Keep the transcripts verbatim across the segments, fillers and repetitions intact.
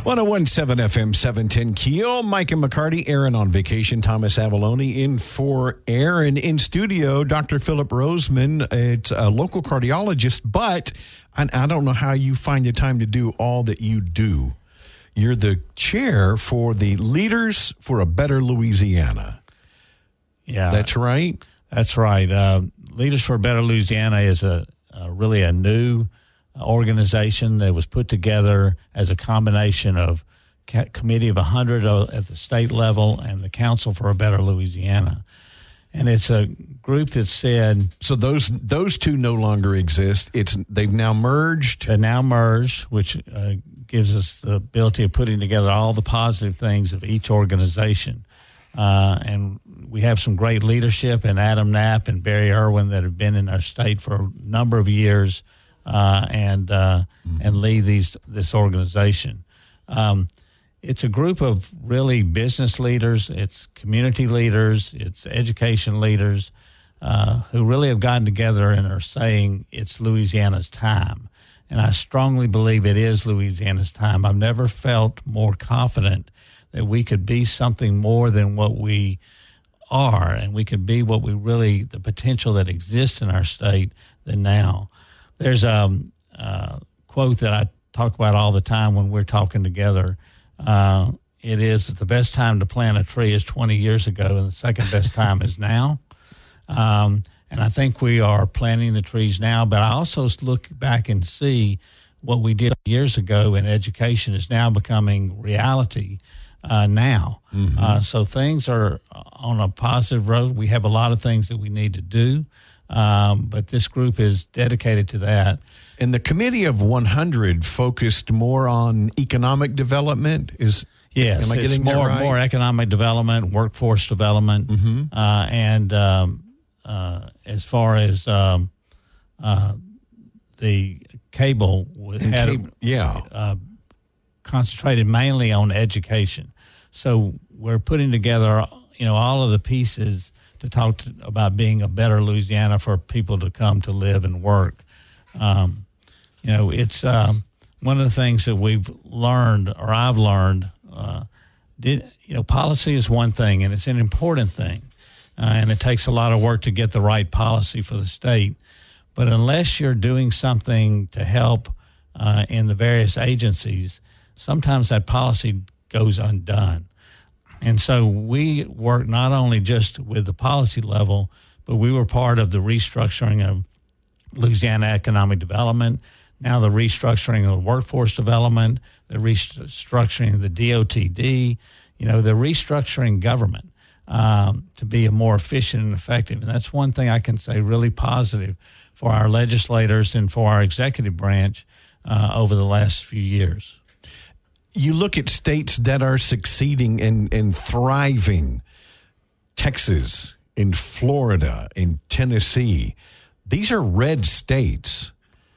one oh one point seven F M, seven ten Keel. Mike and McCarty. Aaron on vacation. Thomas Avalone in for Aaron. In studio, Doctor Philip Roseman. It's a local cardiologist, but I, I don't know how you find the time to do all that you do. You're the chair for the Leaders for a Better Louisiana. Yeah. That's right? That's right. Uh, Leaders for a Better Louisiana is a, a really a new organization that was put together as a combination of ca- committee of one hundred at the state level and the Council for a Better Louisiana. And it's a group that said... So those those two no longer exist. It's They've now merged? They're now merged, which uh, gives us the ability of putting together all the positive things of each organization. Uh, and we have some great leadership in Adam Knapp and Barry Irwin that have been in our state for a number of years, Uh, and uh, mm-hmm. and lead these this organization. Um, it's a group of really business leaders, it's community leaders, it's education leaders uh, who really have gotten together and are saying it's Louisiana's time. And I strongly believe it is Louisiana's time. I've never felt more confident that we could be something more than what we are, and we could be what we really, the potential that exists in our state than now. There's a uh, quote that I talk about all the time when we're talking together. Uh, it is the best time to plant a tree is twenty years ago, and the second best time is now. Um, and I think we are planting the trees now, but I also look back and see what we did years ago in education is now becoming reality uh, now. Mm-hmm. Uh, so things are on a positive road. We have a lot of things that we need to do. Um, but this group is dedicated to that. And the committee of one hundred focused more on economic development? Is Yes, am I it's getting more, that right? more economic development, workforce development, mm-hmm. uh, and um, uh, as far as um, uh, the cable, had cable, yeah. uh, concentrated mainly on education. So we're putting together, you know, all of the pieces to talk to, about being a better Louisiana for people to come to live and work. Um, you know, it's um, one of the things that we've learned, or I've learned, uh, did, you know, policy is one thing, and it's an important thing, uh, and it takes a lot of work to get the right policy for the state. But unless you're doing something to help uh, in the various agencies, sometimes that policy goes undone. And so we work not only just with the policy level, but we were part of the restructuring of Louisiana economic development, now the restructuring of workforce development, the restructuring of the D O T D, you know, the restructuring government um, to be a more efficient and effective. And that's one thing I can say really positive for our legislators and for our executive branch uh, over the last few years. You look at states that are succeeding and, and thriving, Texas, in Florida, in Tennessee. These are red states.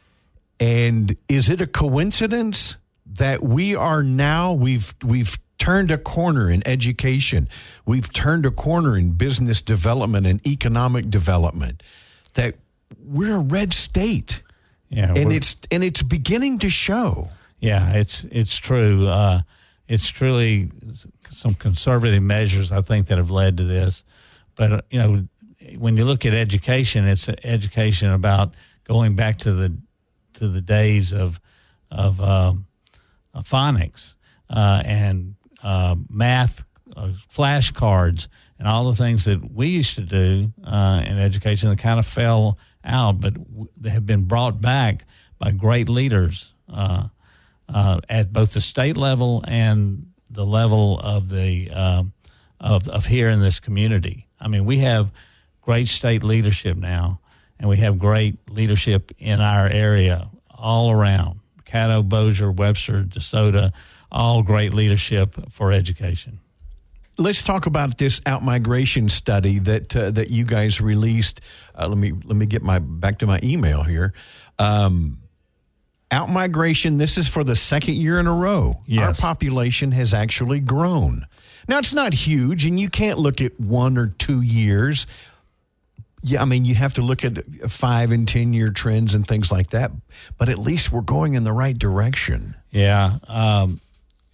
And is it a coincidence that we are now, we've we've turned a corner in education, we've turned a corner in business development and economic development, that we're a red state? Yeah, and it's and it's beginning to show. Yeah, it's it's true. Uh, it's truly some conservative measures, I think, that have led to this. But, uh, you know, when you look at education, it's education about going back to the to the days of of, um, of phonics uh, and uh, math, uh, flashcards, and all the things that we used to do uh, in education that kind of fell out, but w- they have been brought back by great leaders uh Uh, at both the state level and the level of the um, of of here in this community. I mean, we have great state leadership now, and we have great leadership in our area all around. Caddo, Bossier, Webster, DeSoto, all great leadership for education. Let's talk about this outmigration study that uh, that you guys released. Uh, let me let me get my back to my email here. Um, Outmigration, this is for the second year in a row. Yes. Our population has actually grown. Now, it's not huge, and you can't look at one or two years. Yeah, I mean, you have to look at five and ten-year trends and things like that, but at least we're going in the right direction. Yeah. Um,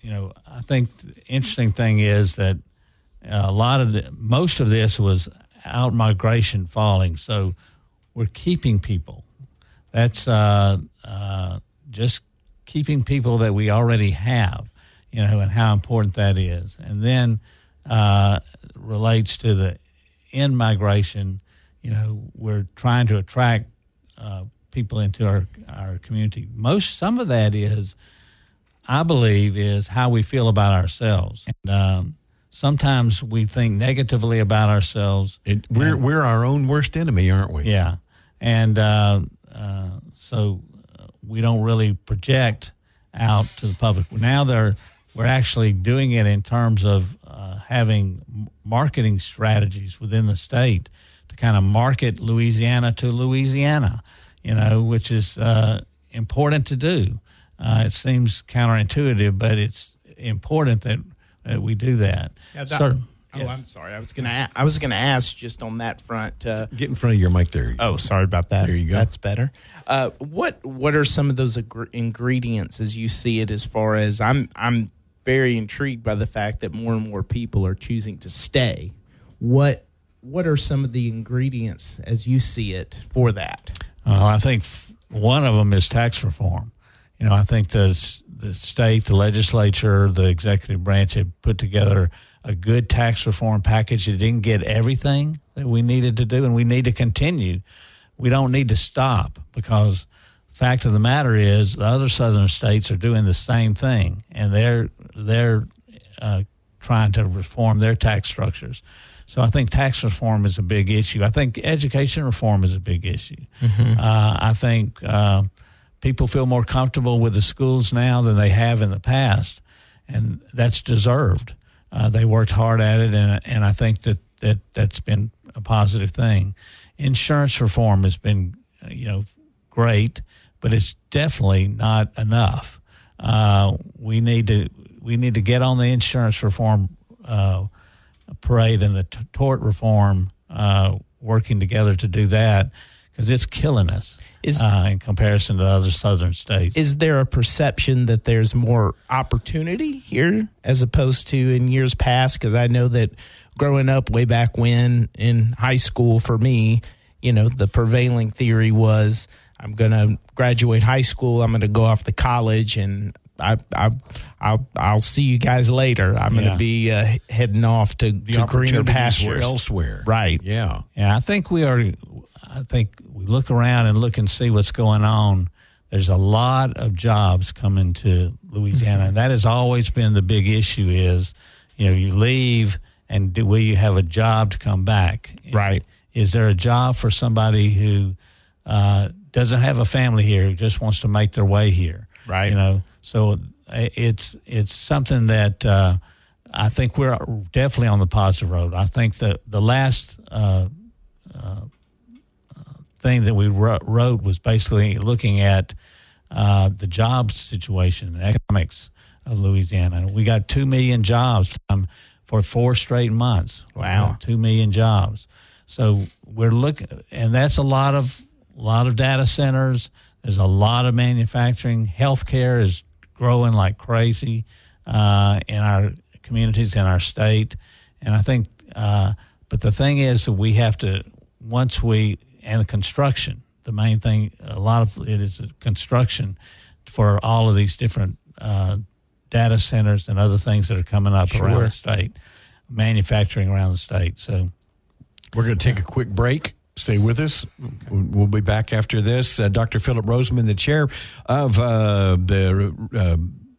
you know, I think the interesting thing is that a lot of the, most of this was out migration falling. So we're keeping people. That's uh, uh, just keeping people that we already have, you know, and how important that is. And then uh, relates to the in migration, you know, we're trying to attract uh, people into our, our community. Most, some of that is, I believe, is how we feel about ourselves. And um, sometimes we think negatively about ourselves. It, we're and, we're our own worst enemy, aren't we? Yeah. And uh, uh, so we don't really project out to the public. Now they're, we're actually doing it in terms of uh, having marketing strategies within the state to kind of market Louisiana to Louisiana, you know, which is uh, important to do. Uh, it seems counterintuitive, but it's important that, that we do that. Yeah, that so, oh, yes. I'm sorry. I was gonna. I was gonna ask just on that front. Uh, Get in front of your mic there. oh, sorry about that. There you go. That's better. Uh, what What are some of those agr- ingredients as you see it? As far as I'm, I'm very intrigued by the fact that more and more people are choosing to stay. What What are some of the ingredients as you see it for that? Well, I think one of them is tax reform. You know, I think the the state, the legislature, the executive branch had put together a good tax reform package. It didn't get everything that we needed to do, and we need to continue. We don't need to stop, because the fact of the matter is the other southern states are doing the same thing, and they're they're uh, trying to reform their tax structures. So I think tax reform is a big issue. I think education reform is a big issue. Mm-hmm. Uh, I think uh, people feel more comfortable with the schools now than they have in the past, and that's deserved. Uh, they worked hard at it, and and I think that, that that's been a positive thing. Insurance reform has been, you know, great, but it's definitely not enough. Uh, we need to we need to get on the insurance reform uh, parade and the t- tort reform, uh, working together to do that, because it's killing us. Is, uh, in comparison to other southern states. Is there a perception that there's more opportunity here as opposed to in years past? Because I know that growing up way back when in high school, for me, you know, the prevailing theory was I'm going to graduate high school, I'm going to go off to college, and I, I, I'll, I'll see you guys later. I'm yeah. going to be uh, heading off to, to greener pastures elsewhere. Right. Yeah. Yeah, I think we are. I think we look around and look and see what's going on. There's a lot of jobs coming to Louisiana, and that has always been the big issue is, you know, you leave and do, will you have a job to come back? Right. Is, is there a job for somebody who uh, doesn't have a family here, who just wants to make their way here? Right. You know, so it's, it's something that uh, I think we're definitely on the positive road. I think that the last uh, uh, thing that we wrote was basically looking at uh, the job situation and economics of Louisiana. We got two million jobs um, for four straight months. Wow, two million jobs. So we're looking, and that's a lot of a lot of data centers. There's a lot of manufacturing. Healthcare is growing like crazy uh, in our communities, in our state, and I think. Uh, but the thing is, that we have to once we And construction, the main thing, a lot of it is construction for all of these different uh, data centers and other things that are coming up sure. around the state, manufacturing around the state. So we're going to take a quick break. Stay with us. Okay. We'll be back after this. Uh, Doctor Philip Roseman, the chair of uh, the uh,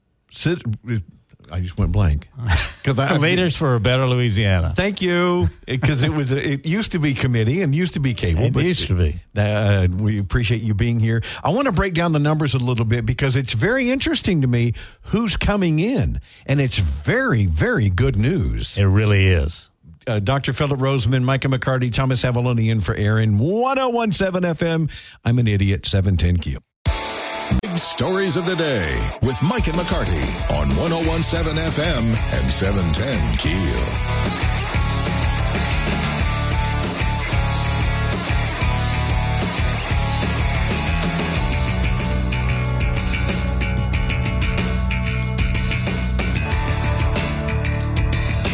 I just went blank. I, Leaders for a Better Louisiana. Thank you, because it was a, it used to be committee and used to be cable. It but used to be. Uh, we appreciate you being here. I want to break down the numbers a little bit because it's very interesting to me who's coming in, and it's very, very good news. It really is. Uh, Doctor Philip Roseman, Micah McCarty, Thomas Avalone in for Aaron. one oh one point seven F M. I'm an idiot. seven ten Q. Big Stories of the Day with Mike and McCarty on one oh one point seven F M and seven ten Keel.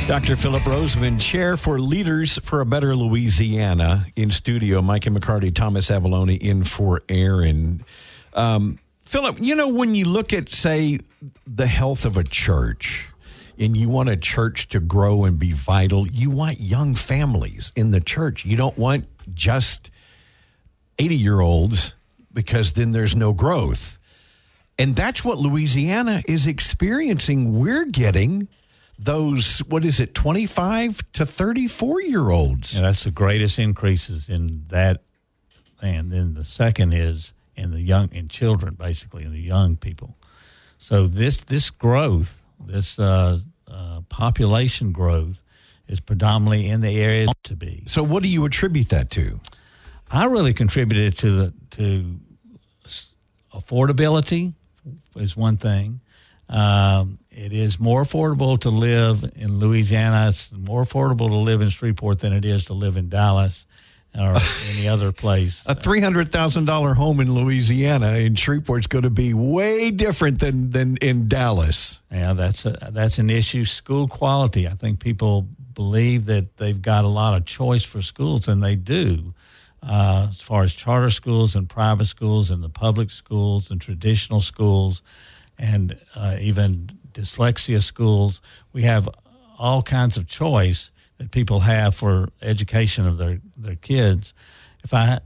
Doctor Philip Roseman, Chair for Leaders for a Better Louisiana, in studio. Mike and McCarty, Thomas Avalone in for Aaron. Um, Philip, you know, when you look at, say, the health of a church, and you want a church to grow and be vital, you want young families in the church. You don't want just eighty-year-olds, because then there's no growth. And that's what Louisiana is experiencing. We're getting those, what is it, twenty-five to thirty-four-year-olds. Yeah, that's the greatest increases in that. And then the second is in the young, in children, basically, in the young people. So this this growth, this uh, uh, population growth, is predominantly in the areas to be. So what do you attribute that to? I really contributed to the to affordability is one thing. Um, it is more affordable to live in Louisiana. It's more affordable to live in Shreveport than it is to live in Dallas or any other place. A three hundred thousand dollars home in Louisiana in Shreveport is going to be way different than, than in Dallas. Yeah, that's a, that's an issue. School quality. I think people believe that they've got a lot of choice for schools, and they do. Uh, as far as charter schools and private schools and the public schools and traditional schools and uh, even dyslexia schools, we have all kinds of choice that people have for education of their, their kids. If I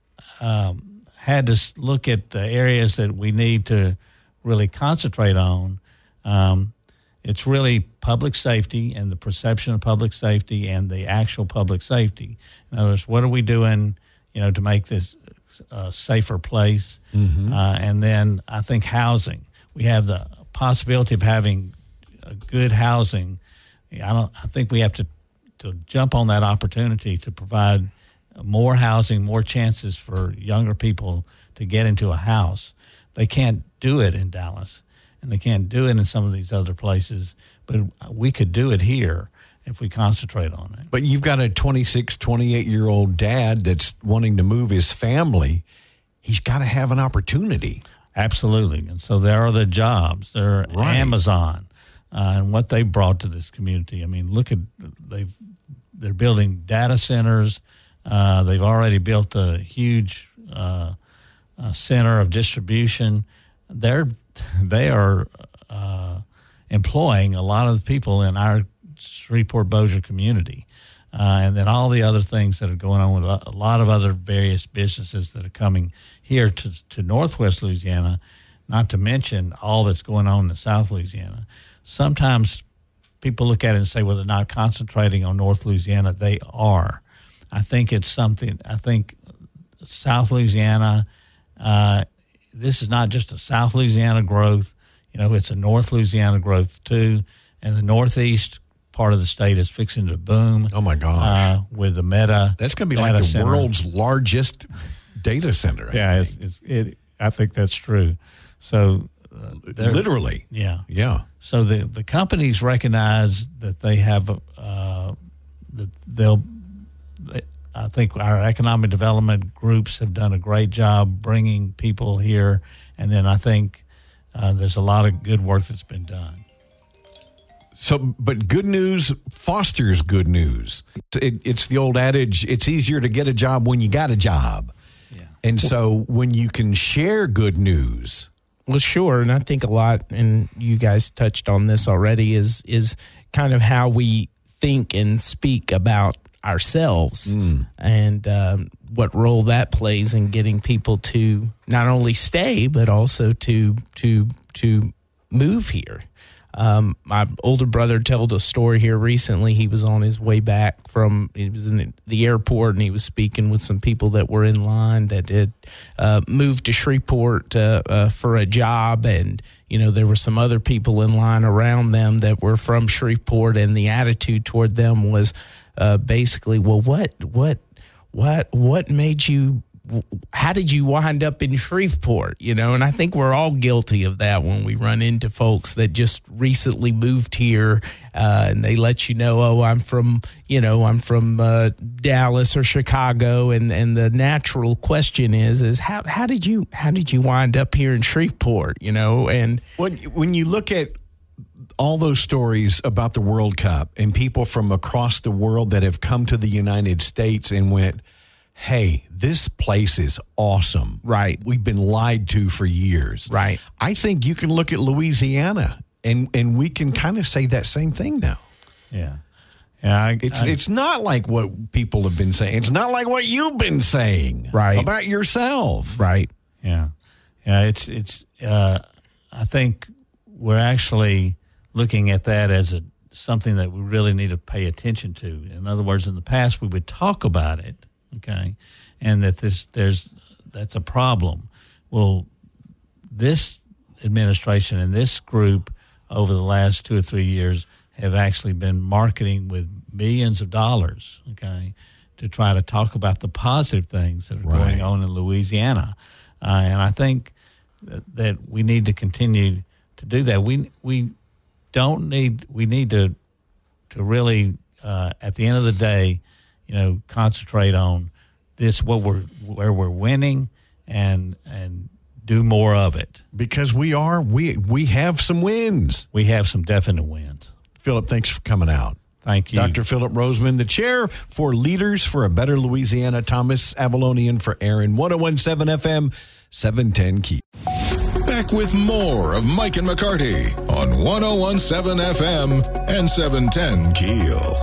um, had to look at the areas that we need to really concentrate on, um, it's really public safety and the perception of public safety and the actual public safety. In other words, what are we doing, you know, to make this a safer place? Mm-hmm. Uh, and then I think housing. We have the possibility of having a good housing. I don't. I think we have to to jump on that opportunity to provide more housing, more chances for younger people to get into a house. They can't do it in Dallas, and they can't do it in some of these other places, but we could do it here if we concentrate on it. But you've got a twenty-six, twenty-eight-year-old dad that's wanting to move his family. He's got to have an opportunity. Absolutely. And so there are the jobs. There are right. Amazon uh, and what they brought to this community. I mean, look at, they've, they're building data centers. Uh, they've already built a huge uh, uh, center of distribution. They're, they are uh, employing a lot of the people in our Shreveport-Bossier community. Uh, and then all the other things that are going on with a, a lot of other various businesses that are coming here to, to Northwest Louisiana, not to mention all that's going on in South Louisiana. Sometimes people look at it and say, well, they're not concentrating on North Louisiana. They are. I think it's something, I think South Louisiana, uh, this is not just a South Louisiana growth. You know, it's a North Louisiana growth too. And the Northeast part of the state is fixing to boom. Oh, my gosh. Uh, with the Meta. That's going to be like the center. World's largest data center. I yeah, it's, it's, it, I think that's true. So, uh, literally. Yeah. Yeah. So the, the companies recognize that they have, uh, that they'll, they, I think our economic development groups have done a great job bringing people here. And then I think uh, there's a lot of good work that's been done. So, but good news fosters good news. It, it's the old adage, it's easier to get a job when you got a job. Yeah. And so when you can share good news. Well, sure. And I think a lot, and you guys touched on this already, is is kind of how we think and speak about ourselves mm. and um, what role that plays in getting people to not only stay, but also to to to move here. Um, my older brother told a story here recently. He was on his way back from, he was in the airport, and he was speaking with some people that were in line that had uh, moved to Shreveport uh, uh, for a job. And, you know, there were some other people in line around them that were from Shreveport, and the attitude toward them was uh, basically, well, what, what, what, what made you, how did you wind up in Shreveport? You know, and I think we're all guilty of that when we run into folks that just recently moved here uh, and they let you know, oh, I'm from, you know, I'm from uh, Dallas or Chicago. And, and the natural question is, is how, how did you, how did you wind up here in Shreveport? You know, and when, when you look at all those stories about the World Cup and people from across the world that have come to the United States and went, hey, this place is awesome. Right. We've been lied to for years. Right. I think you can look at Louisiana, and, and we can kind of say that same thing now. Yeah. Yeah, I, It's I, it's not like what people have been saying. It's not like what you've been saying Right. about yourself. Right. Yeah, yeah. It's it's. Uh, I think we're actually looking at that as a something that we really need to pay attention to. In other words, in the past we would talk about it, okay, and that this there's that's a problem. Well, this administration and this group over the last two or three years have actually been marketing with millions of dollars, okay, to try to talk about the positive things that are Right. going on in Louisiana. Uh, and I think that, that we need to continue to do that. We we don't need we need to to really uh, at the end of the day, you know, concentrate on this what we're where we're winning and and do more of it. Because we are we we have some wins. We have some definite wins. Philip, thanks for coming out. Thank you, Doctor Philip Roseman, the chair for Leaders for a Better Louisiana. Thomas Avalonian for Aaron. one oh one point seven F M, seven ten Key. Back with more of Mike and McCarty on one oh one point seven F M and seven ten Keel.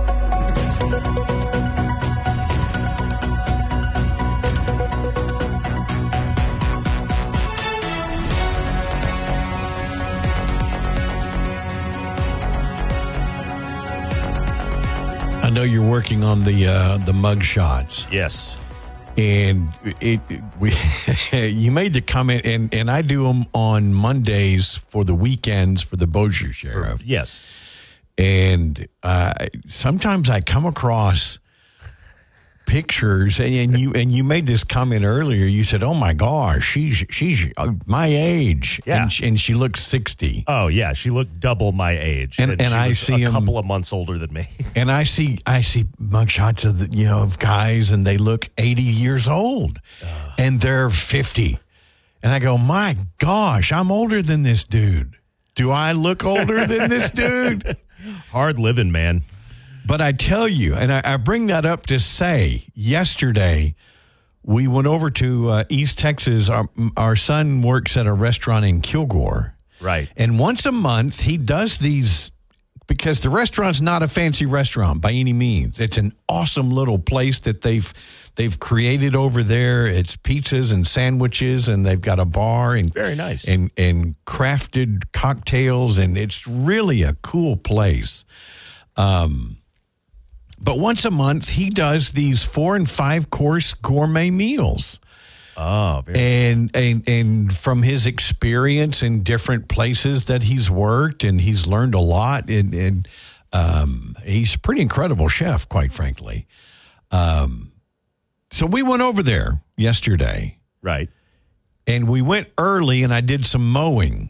I know you're working on the uh, the mug shots. Yes. And it, it we you made the comment, and, and I do them on Mondays for the weekends for the Bossier Sheriff. Yes. And uh, sometimes I come across pictures, and, and you and you made this comment earlier. You said, "Oh my gosh, she's she's my age, Yeah. and, she, and she looks sixty." Oh yeah, she looked double my age, And- and she I was see a 'em- couple of months older than me. And I see I see mugshots of the, you know of guys, and they look eighty years old, and they're fifty, and I go, "My gosh, I'm older than this dude. Do I look older than this dude?" Hard living, man. But I tell you, and I, I bring that up to say, yesterday we went over to uh, East Texas. Our, our son works at a restaurant in Kilgore. Right. And once a month, he does these, because the restaurant's not a fancy restaurant by any means. It's an awesome little place that they've they've created over there. It's pizzas and sandwiches, and they've got a bar and Very nice. and and crafted cocktails, and it's really a cool place. Um. But once a month, he does these four and five course gourmet meals. Oh, very And, and and from his experience in different places that he's worked, and he's learned a lot, and, and um, he's a pretty incredible chef, quite frankly. Um, so we went over there yesterday, right. and we went early, and I did some mowing.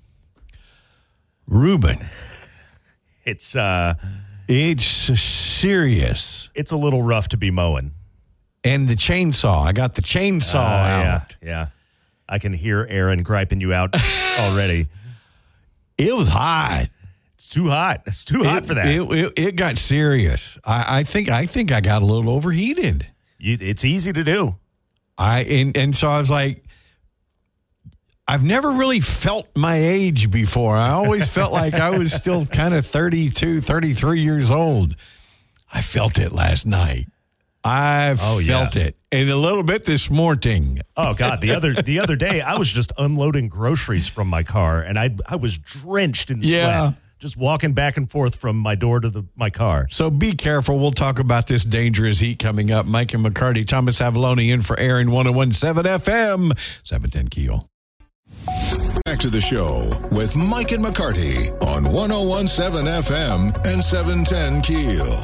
Reuben, It's uh, it's serious. it's a little rough to be mowing. And the chainsaw, I got the chainsaw Uh, out. Yeah, yeah. I can hear Aaron griping you out already. It was hot. It's too hot. It's too hot it, for that. It, it, it got serious. I, I think I think I got a little overheated. You, it's easy to do. I and, and so I was like, I've never really felt my age before. I always felt like I was still kind of thirty-two, thirty-three years old. I felt it last night. I Oh, yeah. felt it. And a little bit this morning. Oh God, the other the other day I was just unloading groceries from my car, and I I was drenched in Yeah. sweat, just walking back and forth from my door to the my car. So be careful. We'll talk about this dangerous heat coming up. Mike and McCarty, Thomas Avaloni in for Aaron, one oh one point seven F M, seven ten Keel. Back to the show with Mike and McCarty on one oh one point seven F M and seven ten Keel.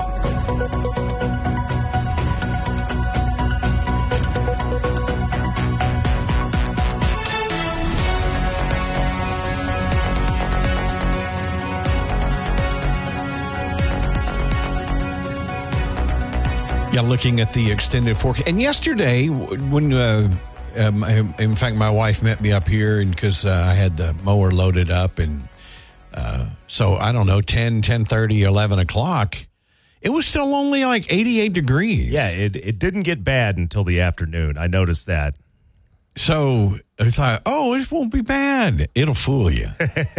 Yeah, looking at the extended forecast. And yesterday, when, uh, um, in fact, my wife met me up here, and because uh, I had the mower loaded up, and Uh, so I don't know, ten, ten thirty, eleven o'clock. It was still only like eighty-eight degrees. Yeah, it, it didn't get bad until the afternoon. I noticed that. So I thought, oh, this won't be bad. It'll fool you.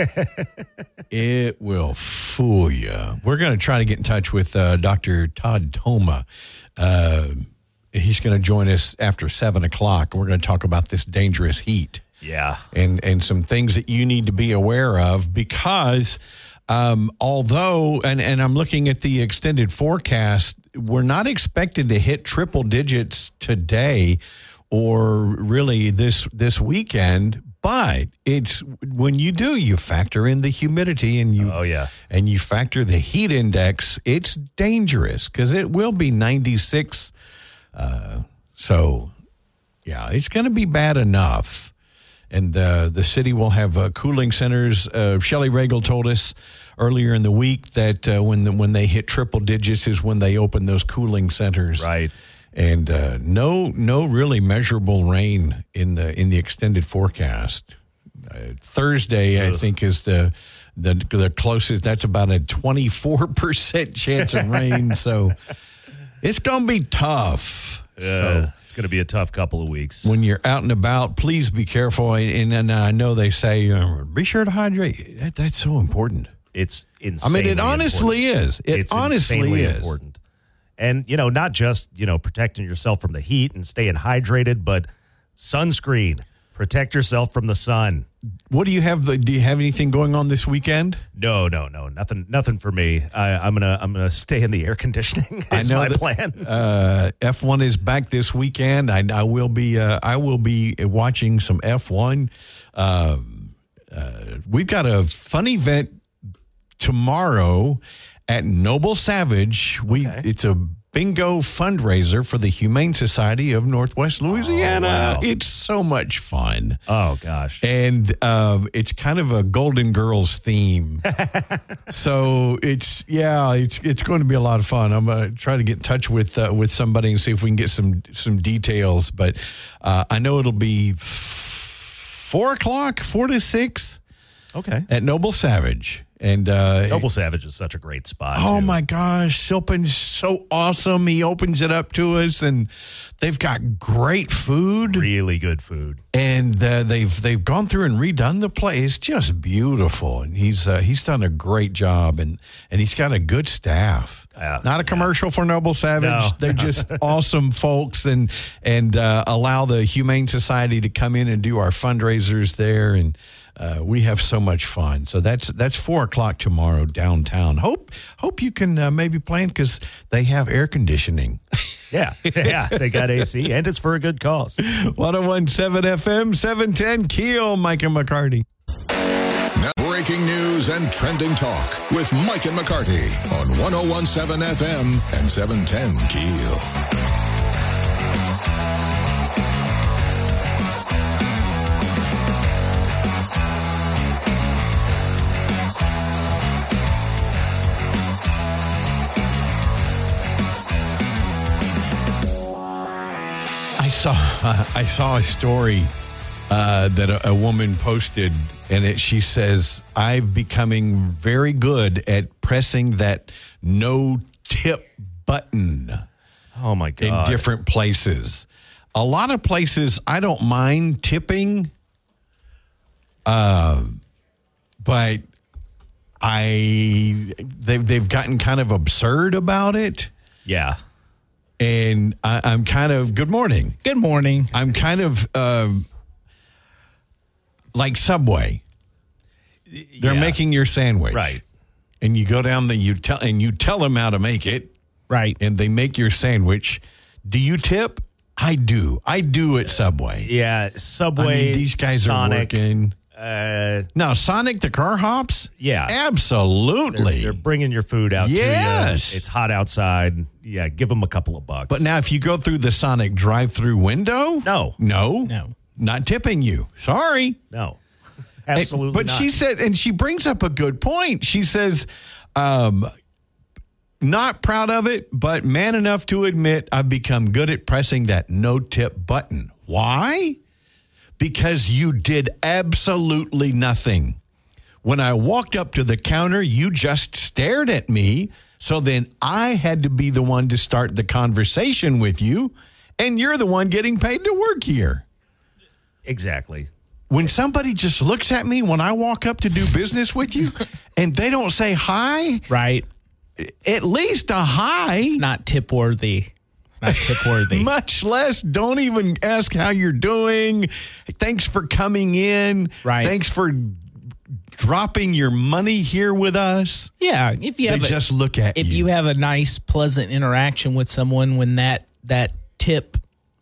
It will fool you. We're going to try to get in touch with uh, Doctor Todd Toma. Uh, he's going to join us after seven o'clock. We're going to talk about this dangerous heat. Yeah. And, and some things that you need to be aware of because um, although, and, and I'm looking at the extended forecast, we're not expected to hit triple digits today or really this this weekend, but it's when you do, you factor in the humidity and you oh yeah, and you factor the heat index. It's dangerous because it will be ninety-six. Uh, so, yeah, it's going to be bad enough. And uh, the city will have uh, cooling centers. Uh, Shelley Regal told us earlier in the week that uh, when the, when they hit triple digits is when they open those cooling centers. Right. And uh, no, no really measurable rain in the in the extended forecast. Uh, Thursday, Ugh. I think, is the the the closest. That's about a twenty-four percent chance of rain. So it's going to be tough. Yeah, so it's going to be a tough couple of weeks. When you're out and about, please be careful. And, and I know they say uh, be sure to hydrate. That, that's so important. It's insane. I mean, it honestly important. is. It it's honestly is important. And, you know, not just, you know, protecting yourself from the heat and staying hydrated, but sunscreen. Protect yourself from the sun. What do you have? The, do you have anything going on this weekend? No, no, no, nothing, nothing for me. I, I'm gonna, I'm gonna stay in the air conditioning. Is I know my that, plan. Uh, F one is back this weekend. I, I will be, uh, I will be watching some F one. Um, uh, we've got a fun event tomorrow at Noble Savage. We, okay. It's a bingo fundraiser for the Humane Society of Northwest Louisiana. Oh, wow. It's so much fun. Oh, gosh. And um, it's kind of a Golden Girls theme. So it's, yeah, it's it's going to be a lot of fun. I'm going to try to get in touch with uh, with somebody and see if we can get some, some details. But uh, I know it'll be f- four o'clock, four to six. Okay. At Noble Savage. And uh, Noble Savage is such a great spot. Oh, too. my gosh. Silpin's so awesome. He opens it up to us, and they've got great food. Really good food. And uh, they've they've gone through and redone the place. It's just beautiful. And he's uh, he's done a great job, and, and he's got a good staff. Uh, Not a commercial yeah. for Noble Savage. No. They're just awesome folks, and, and uh, allow the Humane Society to come in and do our fundraisers there, and Uh, we have so much fun. So that's that's four o'clock tomorrow downtown. Hope hope you can uh, maybe plan because they have air conditioning. Yeah, yeah, they got A C, and it's for a good cause. one oh one point seven F M, seven ten Keel, Mike and McCarty. Now breaking news and trending talk with Mike and McCarty on one oh one point seven F M and seven ten Keel. I saw uh, I saw a story uh, that a, a woman posted, and it, she says, "I'm becoming very good at pressing that no tip button." Oh my God! In different places, a lot of places I don't mind tipping, uh, but I they've they've gotten kind of absurd about it. Yeah. And I, I'm kind of, good morning. Good morning. I'm kind of um, like Subway. They're yeah. making your sandwich. Right. And you go down the, you tell, and you tell them how to make it. Right. And they make your sandwich. Do you tip? I do. I do at Subway. Yeah. Subway. I mean, these guys Sonic, are working. Uh, now, Sonic the car hops? Yeah. Absolutely. They're, they're bringing your food out yes. to you. It's hot outside. Yeah, give them a couple of bucks. But now if you go through the Sonic drive-through window? No. No. No. Not tipping you. Sorry. No. Absolutely and, but not. she said, and she brings up a good point. She says, um, not proud of it, but man enough to admit I've become good at pressing that no-tip button. Why? Because you did absolutely nothing. When I walked up to the counter, you just stared at me. So then I had to be the one to start the conversation with you, and you're the one getting paid to work here. Exactly. When somebody just looks at me when I walk up to do business with you and they don't say hi, Right. at least a hi, It's not tip worthy. It's not tip worthy. much less don't even ask how you're doing. Thanks for coming in. Right. Thanks for dropping your money here with us. Yeah. If you They have a, just look at if you. you have a nice, pleasant interaction with someone when that that tip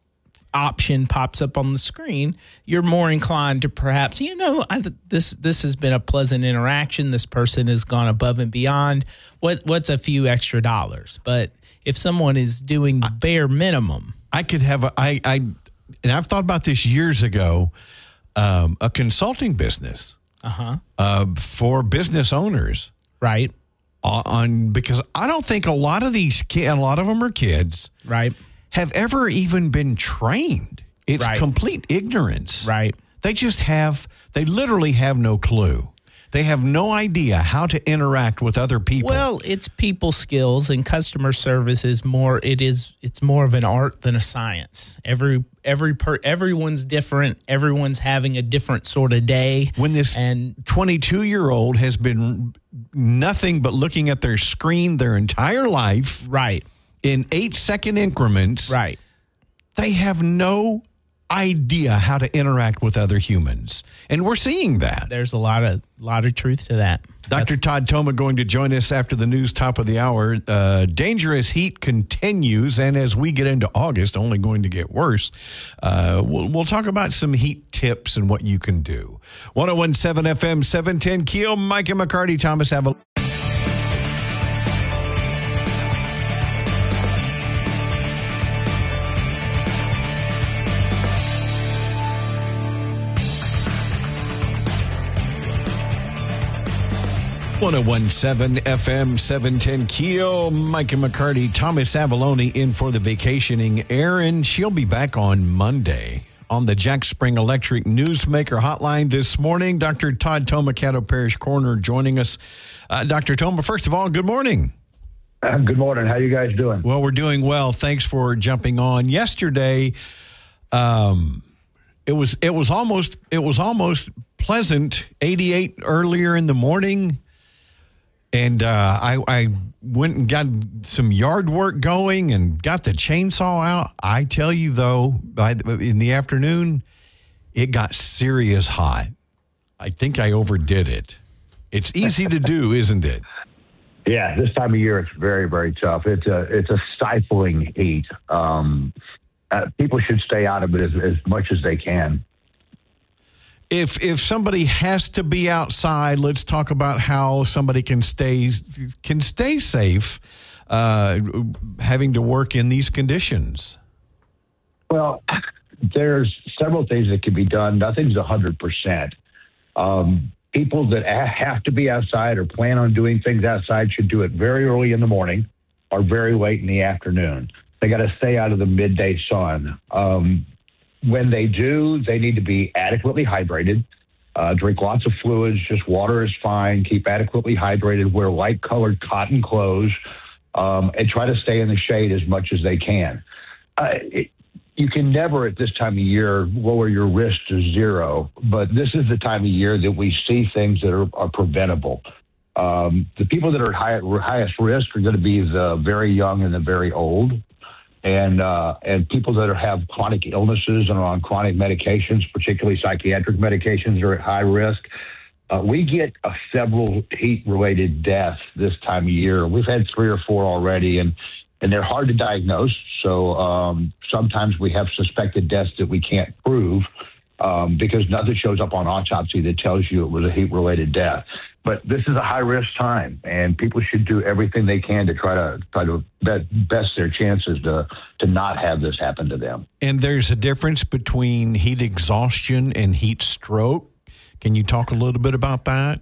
option pops up on the screen, you're more inclined to perhaps, you know, I th- this this has been a pleasant interaction. This person has gone above and beyond. What what's a few extra dollars? But if someone is doing the bare minimum, I could have a, I, I, and I've thought about this years ago, um, a consulting business uh-huh. uh, for business owners Right. on, on because I don't think a lot of these kids, a lot of them are kids, Right. have ever even been trained. It's Right. complete ignorance. Right. They just have, they literally have no clue. They have no idea how to interact with other people. Well, it's people skills, and customer service is more. It is. It's more of an art than a science. Every every per everyone's different. Everyone's having a different sort of day. when this and twenty-two-year-old has been nothing but looking at their screen their entire life right, in eight-second increments, right. they have no idea how to interact with other humans. And we're seeing that. There's a lot of lot of truth to that. Doctor Todd Toma going to join us after the news top of the hour. Uh, dangerous heat continues, and as we get into August, only going to get worse. Uh, we'll, we'll talk about some heat tips and what you can do. one oh one point seven F M, seven ten Keel, Mike and McCarty, Thomas Avalon. one oh one point seven F M, seven ten Keel, Mike and McCarty, Thomas Avalone in for the vacationing Aaron. She'll be back on Monday on the Jack Spring Electric Newsmaker Hotline this morning. Doctor Todd Toma, Caddo Parish Coroner, joining us. Uh, Doctor Toma, first of all, good morning. Uh, good morning. How you guys doing? Well, we're doing well. Thanks for jumping on. Yesterday, um, it was it was almost it was almost pleasant. eighty-eight earlier in the morning. And uh, I, I went and got some yard work going and got the chainsaw out. I tell you, though, by the, in the afternoon, it got serious hot. I think I overdid it. It's easy to do, isn't it? Yeah, this time of year it's very, very tough. It's a it's a stifling heat. Um, uh, people should stay out of it as, as much as they can. If if somebody has to be outside, let's talk about how somebody can stay can stay safe, uh, having to work in these conditions. Well, there's several things that can be done. Nothing's a hundred percent. People that have to be outside or plan on doing things outside should do it very early in the morning or very late in the afternoon. They got to stay out of the midday sun. Um, When they do, they need to be adequately hydrated, uh, drink lots of fluids, just water is fine, keep adequately hydrated, wear light-colored cotton clothes, um, and try to stay in the shade as much as they can. Uh, it, you can never at this time of year lower your risk to zero, but this is the time of year that we see things that are, are preventable. Um, the people that are at high, highest risk are going to be the very young and the very old. And uh, and people that are, have chronic illnesses and are on chronic medications, particularly psychiatric medications, are at high risk. Uh, we get uh, several heat-related deaths this time of year. We've had three or four already, and, and they're hard to diagnose. So um, sometimes we have suspected deaths that we can't prove um, because nothing shows up on autopsy that tells you it was a heat-related death. But this is a high-risk time, and people should do everything they can to try to try to bet, best their chances to to not have this happen to them. And there's a difference between heat exhaustion and heat stroke. Can you talk a little bit about that?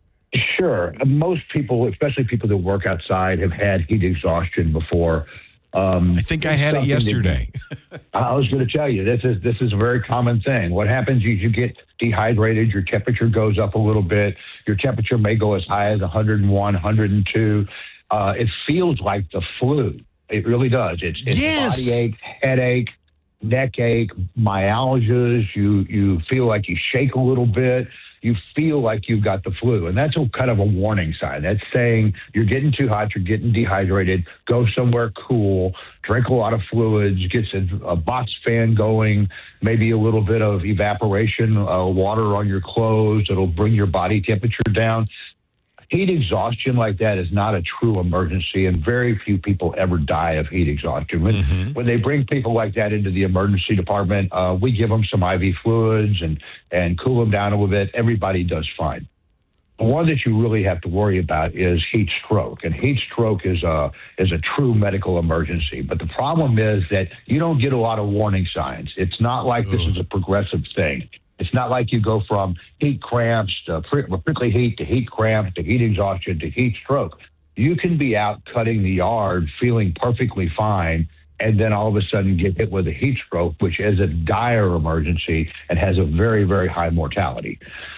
Sure. Most people, especially people that work outside, have had heat exhaustion before. Um, I think I had it yesterday. That, I was going to tell you, this is this is a very common thing. What happens is you get dehydrated, your temperature goes up a little bit. Your temperature may go as high as one hundred one, one hundred two. Uh, it feels like the flu. It really does. It's, it's yes. body ache, headache, neck ache, myalgias. You you feel like you shake a little bit. You feel like you've got the flu. And that's a kind of a warning sign. That's saying you're getting too hot, you're getting dehydrated, go somewhere cool, drink a lot of fluids, get a, a box fan going, maybe a little bit of evaporation, uh, water on your clothes. It'll bring your body temperature down. Heat exhaustion like that is not a true emergency, and very few people ever die of heat exhaustion. When, mm-hmm. when they bring people like that into the emergency department, uh, we give them some I V fluids and, and cool them down a little bit. Everybody does fine. The one that you really have to worry about is heat stroke, and heat stroke is a, is a true medical emergency. But the problem is that you don't get a lot of warning signs. It's not like this is a progressive thing. It's not like you go from heat cramps to prickly heat to heat cramp to heat exhaustion to heat stroke. You can be out cutting the yard feeling perfectly fine and then all of a sudden get hit with a heat stroke, which is a dire emergency and has a very, very high mortality.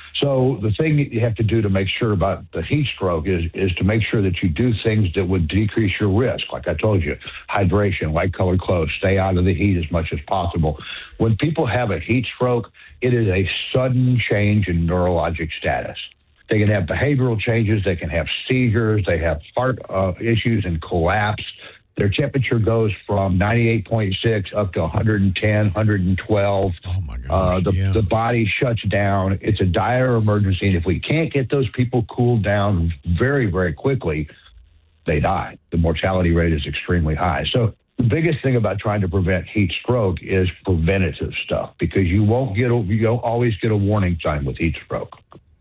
So the thing that you have to do to make sure about the heat stroke is, is to make sure that you do things that would decrease your risk. Like I told you, hydration, light-colored clothes, stay out of the heat as much as possible. When people have a heat stroke, it is a sudden change in neurologic status. They can have behavioral changes. They can have seizures. They have heart uh, issues and collapse. Their temperature goes from ninety-eight point six up to one hundred ten, one hundred twelve. Oh, my gosh. Uh, the, yeah. the body shuts down. It's a dire emergency. And if we can't get those people cooled down very, very quickly, they die. The mortality rate is extremely high. So the biggest thing about trying to prevent heat stroke is preventative stuff, because you won't get a, you don't always get a warning sign with heat stroke.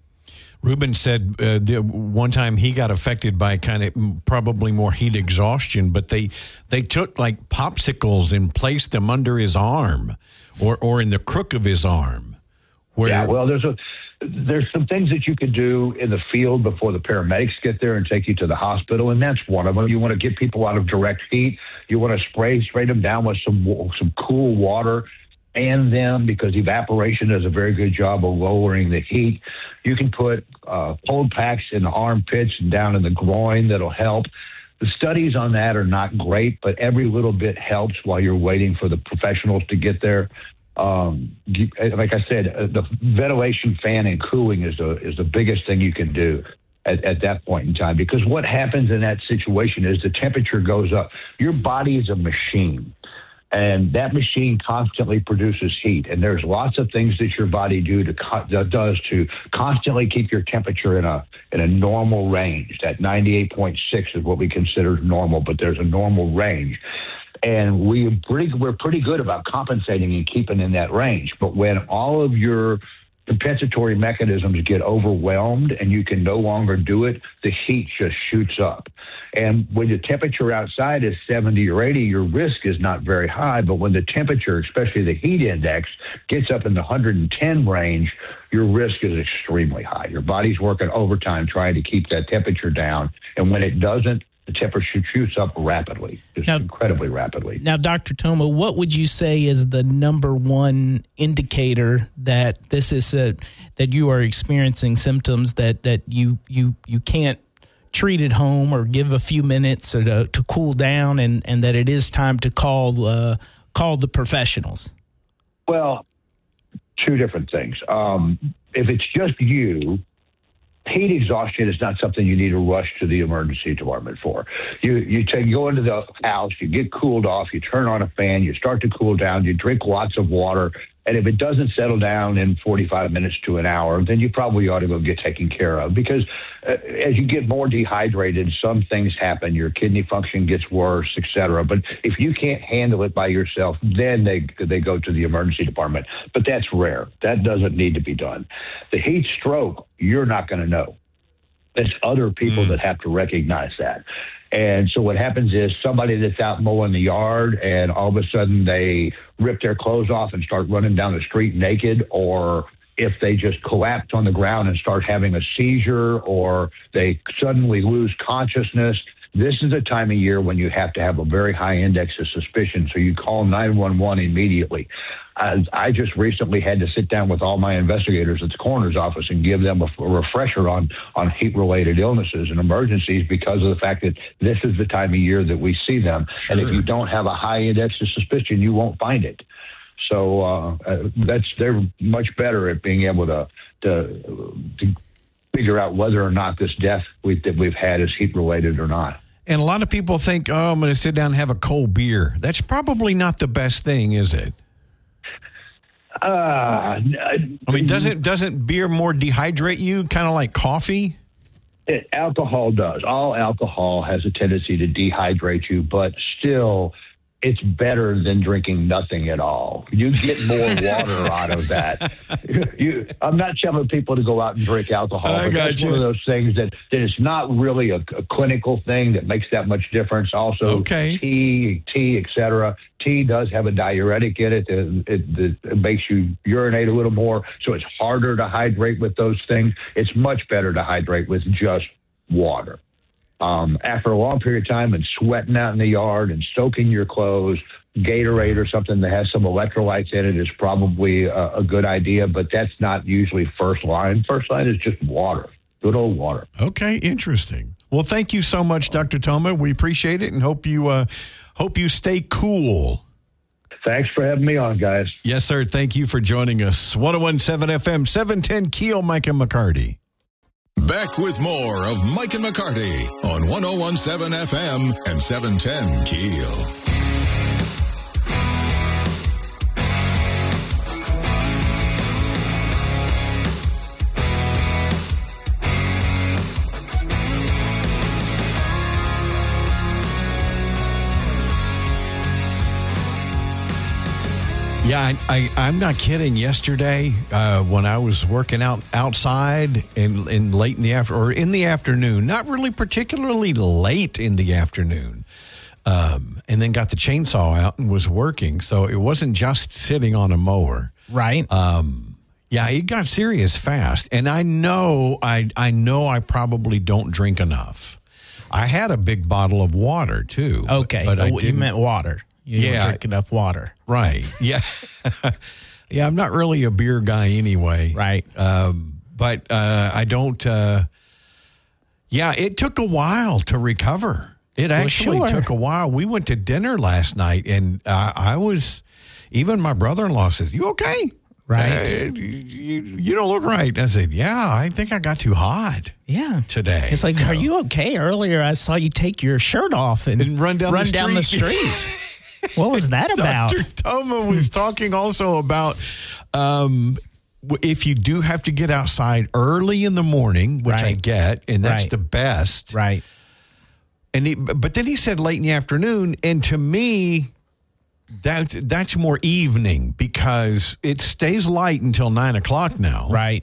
Ruben said uh, the one time he got affected by kind of probably more heat exhaustion, but they they took like popsicles and placed them under his arm or, or in the crook of his arm. Where yeah, well, there's a there's some things that you can do in the field before the paramedics get there and take you to the hospital, and that's one of them. You want to get people out of direct heat. You want to spray spray them down with some some cool water. Fan them, because evaporation does a very good job of lowering the heat. You can put uh, cold packs in the armpits and down in the groin. That'll help. The studies on that are not great, but every little bit helps while you're waiting for the professionals to get there. Um, you, like I said, uh, the ventilation, fan, and cooling is the is the biggest thing you can do at, at that point in time, because what happens in that situation is the temperature goes up. Your body is a machine. And that machine constantly produces heat. And there's lots of things that your body do to that does to constantly keep your temperature in a in a normal range. That ninety-eight point six is what we consider normal, but there's a normal range. And we pretty, we're pretty good about compensating and keeping in that range. But when all of your compensatory mechanisms get overwhelmed and you can no longer do it, the heat just shoots up. And when the temperature outside is seventy or eighty, your risk is not very high. But when the temperature, especially the heat index, gets up in the one hundred ten range, your risk is extremely high. Your body's working overtime trying to keep that temperature down. And when it doesn't, the temperature shoots up rapidly, just now, incredibly rapidly. Now, Doctor Toma, what would you say is the number one indicator that this is a, that you are experiencing symptoms that, that you you you can't treat at home or give a few minutes or to, to cool down, and, and that it is time to call uh, call the professionals? Well, two different things. Um, if it's just you, heat exhaustion is not something you need to rush to the emergency department for. You you take, go into the house, you get cooled off, you turn on a fan, you start to cool down, you drink lots of water, and if it doesn't settle down in forty-five minutes to an hour, then you probably ought to go get taken care of, because uh, as you get more dehydrated, some things happen. Your kidney function gets worse, et cetera. But if you can't handle it by yourself, then they they go to the emergency department. But that's rare. That doesn't need to be done. The heat stroke, you're not going to know. It's other people mm. that have to recognize that. And so what happens is somebody that's out mowing the yard and all of a sudden they rip their clothes off and start running down the street naked, or if they just collapse on the ground and start having a seizure, or they suddenly lose consciousness, this is a time of year when you have to have a very high index of suspicion. So you call nine one one immediately. I, I just recently had to sit down with all my investigators at the coroner's office and give them a, a refresher on, on heat-related illnesses and emergencies because of the fact that this is the time of year that we see them. Sure. And if you don't have a high index of suspicion, you won't find it. So uh, uh, that's they're much better at being able to to, to figure out whether or not this death we, that we've had is heat-related or not. And a lot of people think, oh, I'm going to sit down and have a cold beer. That's probably not the best thing, is it? Uh, I mean, doesn't doesn't beer more dehydrate you, kind of like coffee? It, alcohol does. All alcohol has a tendency to dehydrate you, but still, it's better than drinking nothing at all. You get more water out of that. You, I'm not telling people to go out and drink alcohol, I but that's you. one of those things that, that is not really a, a clinical thing that makes that much difference. Also, Okay. tea, tea, et cetera. Tea does have a diuretic in it. It, it. it makes you urinate a little more, so it's harder to hydrate with those things. It's much better to hydrate with just water. Um, after a long period of time and sweating out in the yard and soaking your clothes, Gatorade or something that has some electrolytes in it is probably a, a good idea, but that's not usually first line. First line is just water, good old water. Okay, interesting. Well, thank you so much, Doctor Toma. We appreciate it and hope you uh, hope you stay cool. Thanks for having me on, guys. Yes, sir. Thank you for joining us. one oh one point seven F M, seven ten Keel, Mike and McCarty. Back with more of Mike and McCarty on one oh one point seven F M and seven ten Keel. Yeah, I, I, I'm not kidding. Yesterday, uh, when I was working out outside in, in late in the after or in the afternoon, not really particularly late in the afternoon, um, and then got the chainsaw out and was working, so it wasn't just sitting on a mower. Right. Um, yeah, it got serious fast, and I know I I know I probably don't drink enough. I had a big bottle of water too. Okay. but, but I you didn't. meant water. You Yeah. didn't drink enough water. Right. Yeah. Yeah, I'm not really a beer guy anyway. Right. Um, but uh, I don't. Uh, yeah, it took a while to recover. It actually sure. took a while. We went to dinner last night, and uh, I was. Even my brother-in-law says, "You okay? Right. Uh, you, you don't look right." I said, "Yeah, I think I got too hot Yeah. today." It's like, So- are you okay? Earlier, I saw you take your shirt off and, And run down the run down the street. street. What was that about? Doctor Toma was talking also about um, w- if you do have to get outside early in the morning, which I Right. get, and that's Right. the best. Right. And he, but then he said late in the afternoon, and to me, that's that's more evening because it stays light until nine o'clock now. Right.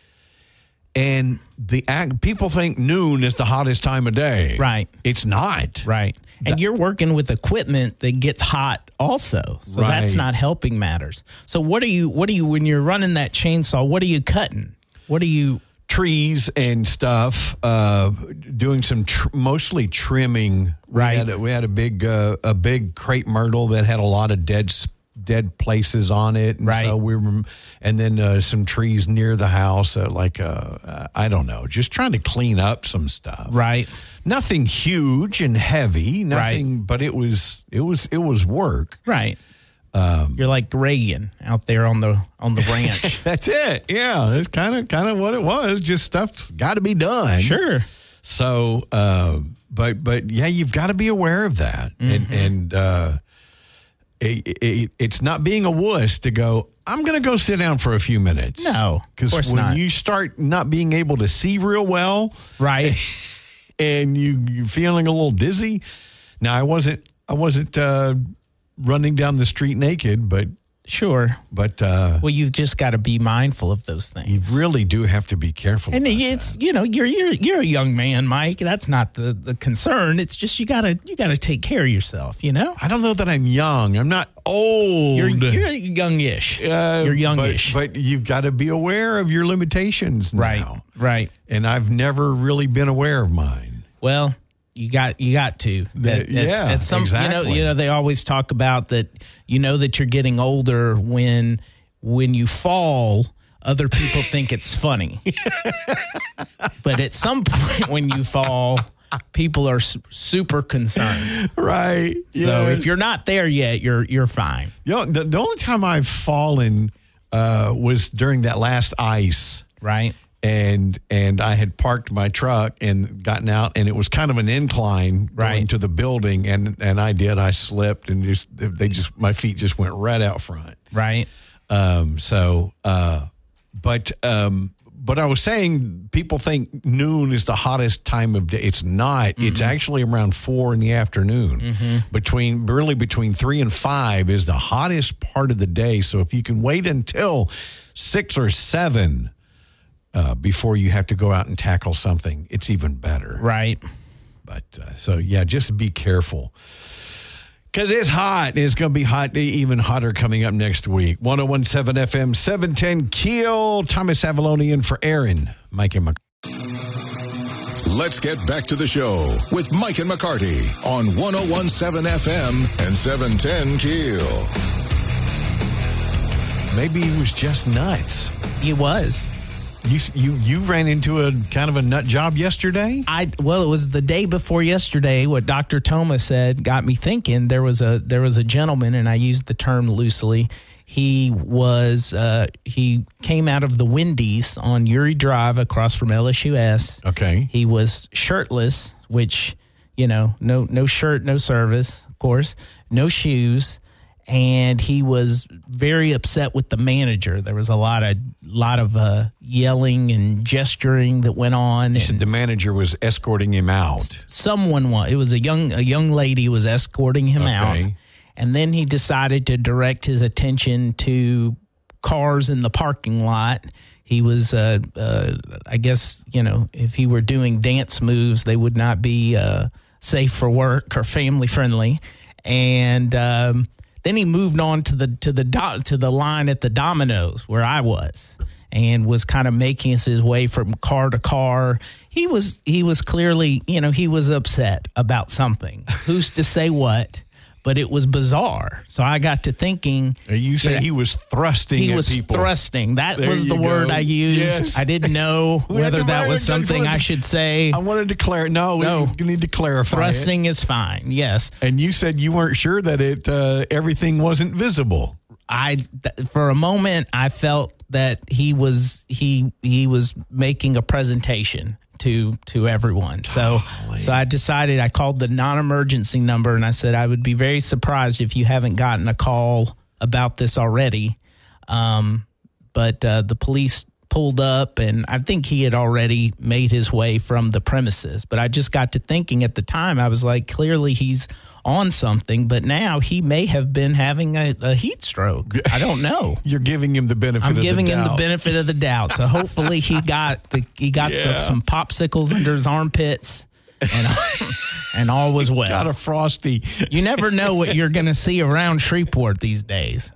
And the act, people think noon is the hottest time of day. Right. It's not. Right. And you're working with equipment that gets hot also. So Right. that's not helping matters. So what are you what are you when you're running that chainsaw, what are you cutting? What are you Trees and stuff, uh, doing some tr- mostly trimming. Right. We had a, we had a big uh, a big crepe myrtle that had a lot of dead s- dead places on it, and Right. so we were, and then uh, some trees near the house, uh, like uh, uh, I don't know, just trying to clean up some stuff. right? Nothing huge and heavy, nothing, but it was it was it was work. Right. Um, You're like Reagan out there on the on the ranch. That's it. Yeah, that's kind of kind of what it was. Just stuff's got to be done. Sure. So, uh, but but yeah, you've got to be aware of that, Mm-hmm. and and uh, it, it, it's not being a wuss to go. I'm going to go sit down for a few minutes. No, of because course when not. you start not being able to see real well, Right. and you you're feeling a little dizzy. Now, I wasn't I wasn't uh, running down the street naked, but Sure. but uh, Well, you've just got to be mindful of those things. you really do have to be careful. And about it's that. you know you're you're you're a young man, Mike. That's not the, the concern. It's just you gotta you gotta take care of yourself. You know, I don't know that I'm young. I'm not old. you're you're youngish. Uh, you're youngish. But, but you've got to be aware of your limitations right. now. Right. And I've never really been aware of mine. Well, You got you got to. That, Yeah, it's, it's some, exactly. You know, you know, they always talk about that. You know that you're getting older when when you fall. Other people think it's funny, but at some point when you fall, people are su- super concerned. Right. So if you're not there yet, you're you're fine. You know, the, the only time I've fallen uh, was during that last ice. Right. And and I had parked my truck and gotten out, and it was kind of an incline going Right. to the building, and and I did. I slipped, and just they just my feet just went right out front. Right. Um. So, uh, but um, but I was saying, people think noon is the hottest time of day. It's not. Mm-hmm. It's actually around four in the afternoon. Mm-hmm. Between really between three and five is the hottest part of the day. So if you can wait until six or seven. Uh, before you have to go out and tackle something, it's even better. Right. But uh, so, yeah, just be careful. Because it's hot. It's going to be hot, even hotter coming up next week. one oh one point seven F M, seven ten Keel. Thomas Avalone in for Aaron. Mike and McCarty. Let's get back to the show with Mike and McCarty on one oh one point seven F M and seven ten Keel. Maybe he was just nuts. He was. You you you ran into a kind of a nut job yesterday? I well, it was the day before yesterday. What Doctor Thomas said got me thinking. There was a there was a gentleman, and I used the term loosely. He was uh, he came out of the Wendy's on Uri Drive across from L S U S. Okay. He was shirtless, which you know, no no shirt, no service, of course, no shoes. And he was very upset with the manager. There was a lot of lot of uh, yelling and gesturing that went on. You said the manager was escorting him out. Someone was. It was a young a young lady was escorting him Okay. out, and then he decided to direct his attention to cars in the parking lot. He was, uh, uh, I guess, you know, if he were doing dance moves, they would not be uh, safe for work or family friendly, and. Um, Then he moved on to the to the do, to the line at the Domino's where I was, and was kind of making his way from car to car. He was he was clearly, you know, he was upset about something. Who's to say what? But it was bizarre. So I got to thinking. You say Yeah. he was thrusting He at was people. thrusting. That There was you the word go. I used. Yes. I didn't know We had whether to that write was it. I something wanted I to- should say. I wanted to clarify. No, No. you need to clarify it. Thrusting is fine. Yes. And you said you weren't sure that it uh, everything wasn't visible. I th- for a moment I felt that he was he he was making a presentation to to everyone. So so I decided I called the non-emergency number and I said I would be very surprised if you haven't gotten a call about this already. Um, but uh, the police pulled up and I think he had already made his way from the premises. But I just got to thinking at the time, I was like, clearly he's on something, but now he may have been having a, a heat stroke. I don't know. You're giving him the benefit I'm of giving the him the doubt. benefit of the doubt. So hopefully he got the, he got Yeah. the, some popsicles under his armpits, and and all was well. Got a frosty. You never know what you're going to see around Shreveport these days.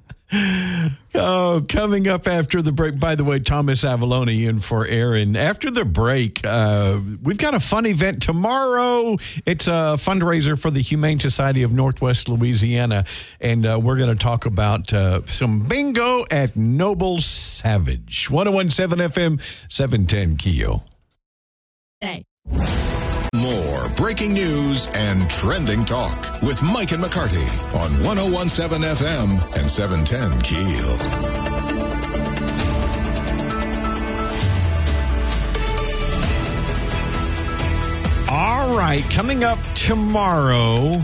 Oh, coming up after the break. By the way, Thomas Avalone in for Aaron. After the break, uh, we've got a fun event tomorrow. It's a fundraiser for the Humane Society of Northwest Louisiana, and uh, we're going to talk about uh, some bingo at Noble Savage. one oh one point seven F M, seven ten Keel. Hey. More breaking news and trending talk with Mike and McCarty on one oh one point seven F M and seven ten Keel. All right, coming up tomorrow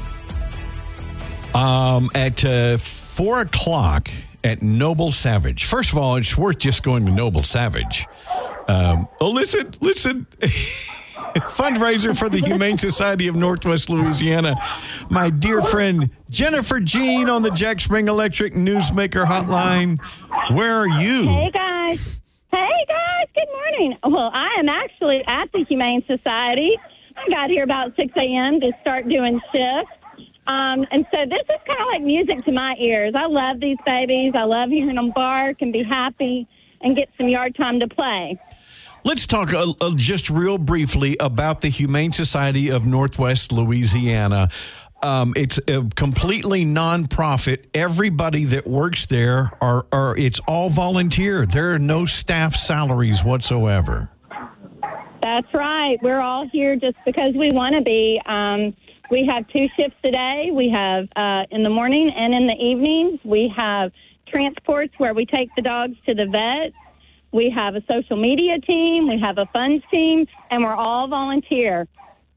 um, at uh, four o'clock at Noble Savage. First of all, it's worth just going to Noble Savage. Um, oh, listen, listen. Fundraiser for the Humane Society of Northwest Louisiana. My dear friend Jennifer Jean on the Jack Spring Electric Newsmaker Hotline. Where are you? Hey, guys. Hey, guys. Good morning. Well, I am actually at the Humane Society. I got here about six a.m. to start doing shifts. Um, and so this is kind of like music to my ears. I love these babies. I love hearing them bark and be happy and get some yard time to play. Let's talk uh, uh, just real briefly about the Humane Society of Northwest Louisiana. Um, it's a completely nonprofit. Everybody that works there are, are it's all volunteer. There are no staff salaries whatsoever. That's right. We're all here just because we want to be. Um, we have two shifts a day. We have uh, in the morning and in the evenings. We have transports where we take the dogs to the vet. We have a social media team. We have a funds team, and we're all volunteer.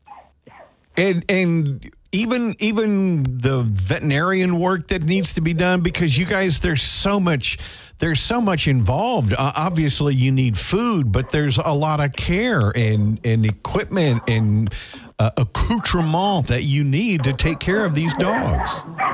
And and even even the veterinarian work that needs to be done, because you guys, there's so much there's so much involved. Uh, obviously, you need food, but there's a lot of care and and equipment and uh, accoutrement that you need to take care of these dogs.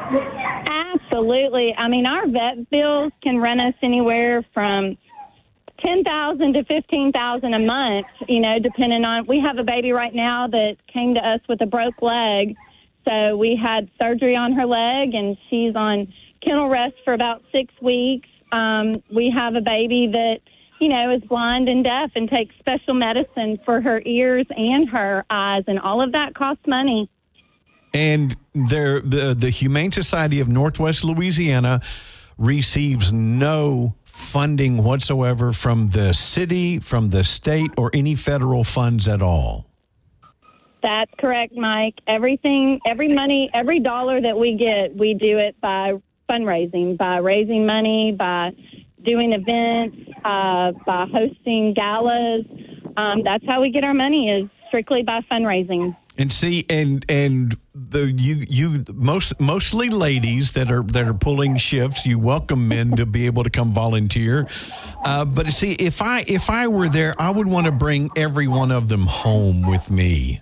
Absolutely. I mean, our vet bills can run us anywhere from ten thousand to fifteen thousand a month, you know, depending on, we have a baby right now that came to us with a broke leg. So we had surgery on her leg and she's on kennel rest for about six weeks. Um, we have a baby that, you know, is blind and deaf and takes special medicine for her ears and her eyes, and all of that costs money. And there, the, the Humane Society of Northwest Louisiana receives no funding whatsoever from the city, from the state, or any federal funds at all. That's correct, Mike. Everything, every money, every dollar that we get, we do it by fundraising, by raising money, by doing events, uh, by hosting galas. Um, that's how we get our money, is strictly by fundraising. And see, and and the you you most mostly ladies that are that are pulling shifts. You welcome men to be able to come volunteer, uh, but see, if I if I were there, I would want to bring every one of them home with me.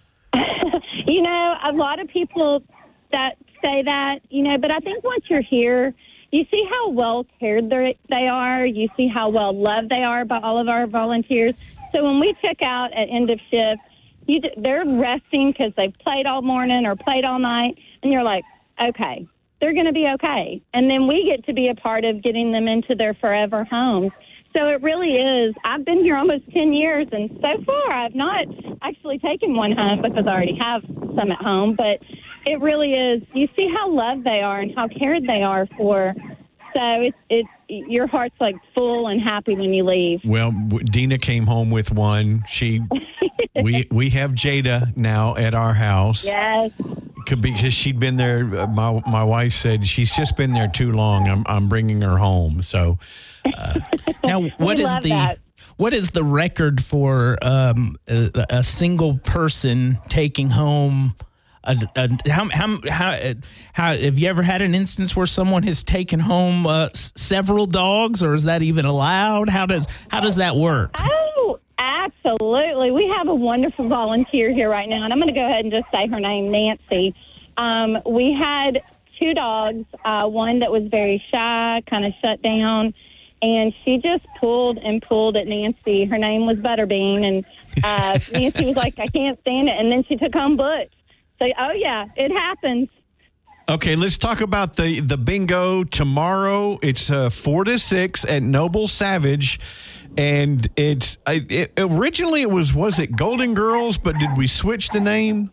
You know, a lot of people that say that, you know, but I think once you're here, you see how well cared they are. You see how well loved they are by all of our volunteers. So when we check out at end of shift, You, they're resting because they've played all morning or played all night, and you're like, okay, they're going to be okay. And then we get to be a part of getting them into their forever homes. So it really is. I've been here almost ten years, and so far I've not actually taken one home because I already have some at home. But it really is. You see how loved they are and how cared they are for. So it's it's your heart's like full and happy when you leave. Well, Dina came home with one. She we we have Jada now at our house. Yes. Because she'd been there. My my wife said she's just been there too long. I'm I'm bringing her home. So uh, now, what is the that. what is the record for um, a, a single person taking home? A, a, how, how, how, how, have you ever had an instance where someone has taken home uh, s- several dogs, or is that even allowed? How does how does that work? Oh, absolutely. We have a wonderful volunteer here right now, and I'm going to go ahead and just say her name, Nancy. Um, we had two dogs, uh, one that was very shy, kind of shut down, and she just pulled and pulled at Nancy. Her name was Butterbean, and uh, Nancy was like, I can't stand it, and then she took home Butch. So, oh, yeah, it happens. Okay, let's talk about the, the bingo tomorrow. It's uh, four to six at Noble Savage, and it's it, originally it was was it Golden Girls, but did we switch the name?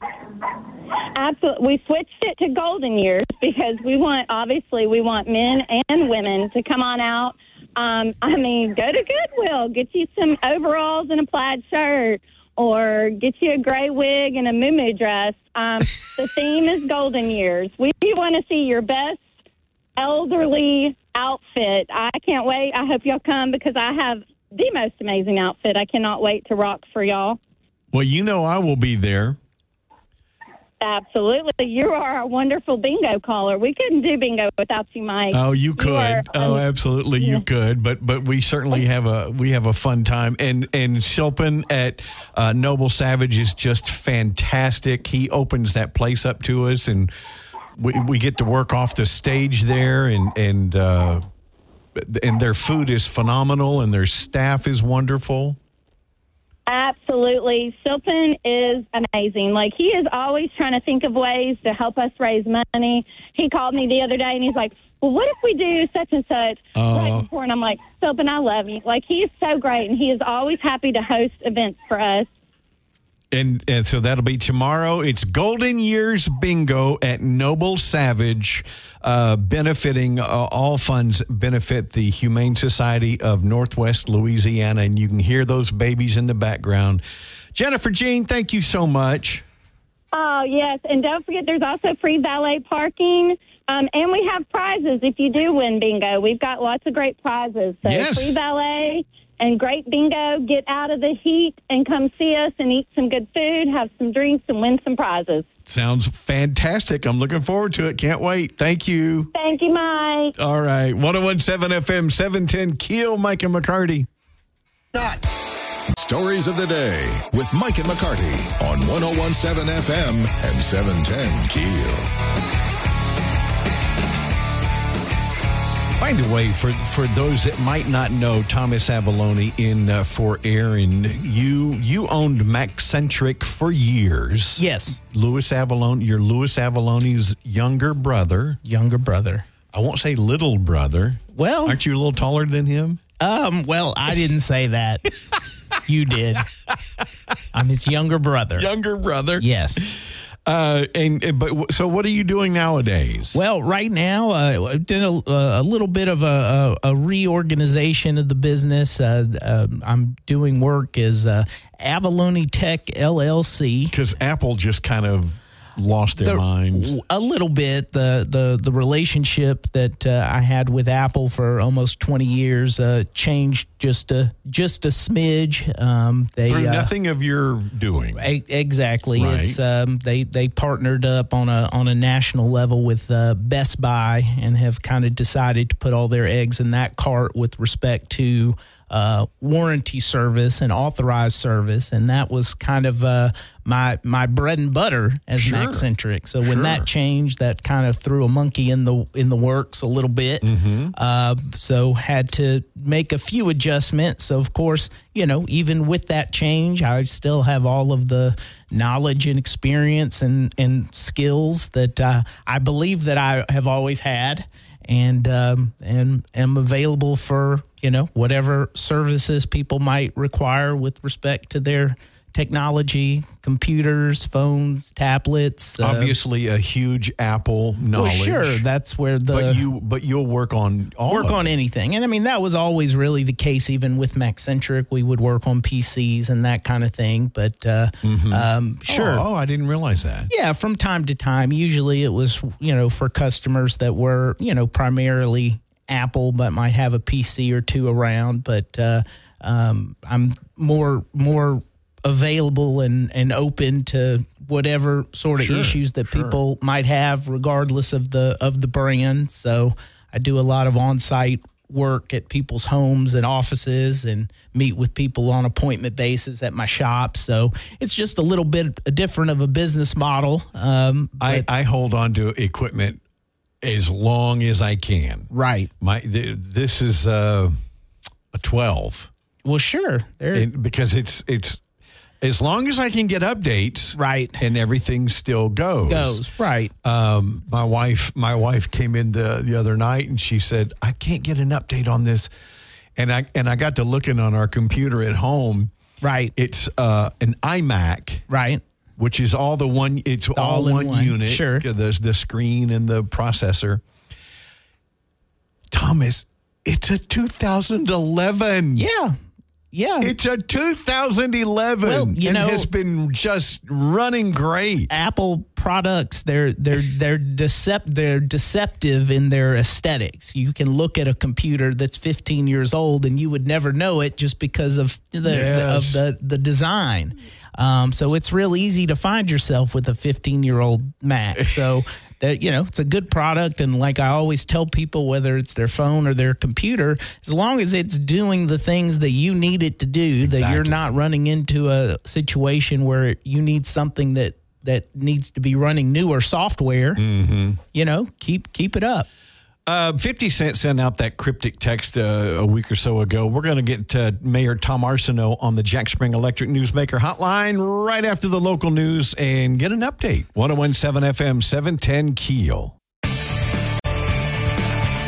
Absolutely, we switched it to Golden Years because we want obviously we want men and women to come on out. Um, I mean, go to Goodwill, get you some overalls and a plaid shirt, or get you a gray wig and a muumuu dress. Um, the theme is Golden Years. We want to see your best elderly outfit. I can't wait. I hope y'all come because I have the most amazing outfit. I cannot wait to rock for y'all. Well, you know I will be there. Absolutely. You are a wonderful bingo caller. We couldn't do bingo without you, Mike. Oh, you could. You are, oh, um, absolutely, you yeah. could. But but we certainly have a we have a fun time. And and Silpen at uh, Noble Savage is just fantastic. He opens that place up to us, and we we get to work off the stage there, and and uh, and their food is phenomenal, and their staff is wonderful. Absolutely. Silpen is amazing. Like, he is always trying to think of ways to help us raise money. He called me the other day, and he's like, well, what if we do such and such Oh. right before? And I'm like, Philip, I love you. Like, he is so great, and he is always happy to host events for us. And, and so that'll be tomorrow. It's Golden Years Bingo at Noble Savage, uh, benefiting uh, all funds benefit the Humane Society of Northwest Louisiana. And you can hear those babies in the background. Jennifer Jean, thank you so much. Oh, yes. And don't forget, there's also free valet parking. Um, and we have prizes if you do win bingo. We've got lots of great prizes. So Yes. free valet and great bingo. Get out of the heat and come see us and eat some good food, have some drinks, and win some prizes. Sounds fantastic. I'm looking forward to it. Can't wait. Thank you. Thank you, Mike. All right. one oh one seven F M, seven ten Keel, Mike and McCarty. Stories of the day with Mike and McCarty on one oh one seven F M and seven ten Keel. By the way, for for those that might not know, Thomas Avalone in uh, Fort Aaron, you you owned Maccentric for years. Yes, Louis Avalone, you're Louis Avalone's younger brother. younger brother. I won't say little brother. Well, Aren't you a little taller than him? um, well, I didn't say that. You did. I'm his younger brother. Younger brother. Yes. Uh, and and- but so what are you doing nowadays? Well, right now, uh, I did a, a little bit of a, a, a reorganization of the business. Uh, uh, I'm doing work as uh, Avalone Tech L L C. Because Apple just kind of lost their The- minds. A little bit. The the the relationship that uh, I had with Apple for almost twenty years uh, changed just a just a smidge. Um, they Through uh, nothing of your doing. E- Exactly. Right. It's um, they they partnered up on a on a national level with uh, Best Buy and have kind of decided to put all their eggs in that cart with respect to uh, warranty service and authorized service, and that was kind of uh, my my bread and butter as Sure. Maccentric. So when Sure. that changed, that kind of threw a monkey in the in the works a little bit. Mm-hmm. Uh, so had to make a few adjustments. So of course, you know, even with that change, I still have all of the knowledge and experience and, and skills that uh, I believe that I have always had, and um, and am available for, you know, whatever services people might require with respect to their technology, computers, phones, tablets. uh, Obviously, a huge Apple well, knowledge. sure, that's where the But you, but you'll work on all work of on it. anything. And I mean, that was always really the case, even with Maccentric. We would work on P Cs and that kind of thing. But uh, um, sure. Oh, oh, I didn't realize that. Yeah, from time to time. Usually it was, you know, for customers that were, you know, primarily Apple, but might have a P C or two around. But uh, um, I'm more more available and, and open to whatever sort of Sure, issues that sure. people might have, regardless of the of the brand. So I do a lot of on-site work at people's homes and offices, and meet with people on appointment basis at my shop. So it's just a little bit different of a business model. Um, I, but- I hold on to equipment as long as I can. right. My th- this is uh, a twelve, Well, sure. There, and because it's it's as long as I can get updates, right. and everything still goes. Goes right. Um, my wife, my wife came in the, the other night and she said, "I can't get an update on this," and I and I got to looking on our computer at home. Right. It's uh, an iMac, Right. which is all the one. It's all, all in one, one, unit. sure. The the screen and the processor. Thomas, it's a two thousand eleven. Yeah. Yeah. It's a two thousand eleven. Well, you and know- has been just running great. Apple products, they're they're they're decept they're deceptive in their aesthetics. You can look at a computer that's fifteen years old and you would never know it just because of the Yes. of the the design. Um, so it's real easy to find yourself with a fifteen year old Mac. So that, you know, it's a good product, and like I always tell people, whether it's their phone or their computer, as long as it's doing the things that you need it to do, that you're Exactly. not running into a situation where you need something that that needs to be running newer software, you know, keep keep it up. Uh, fifty Cent sent out that cryptic text uh, a week or so ago. We're going to get uh, Mayor Tom Arsenault on the Jack Spring Electric Newsmaker hotline right after the local news and get an update. one oh one seven F M, seven ten Keel.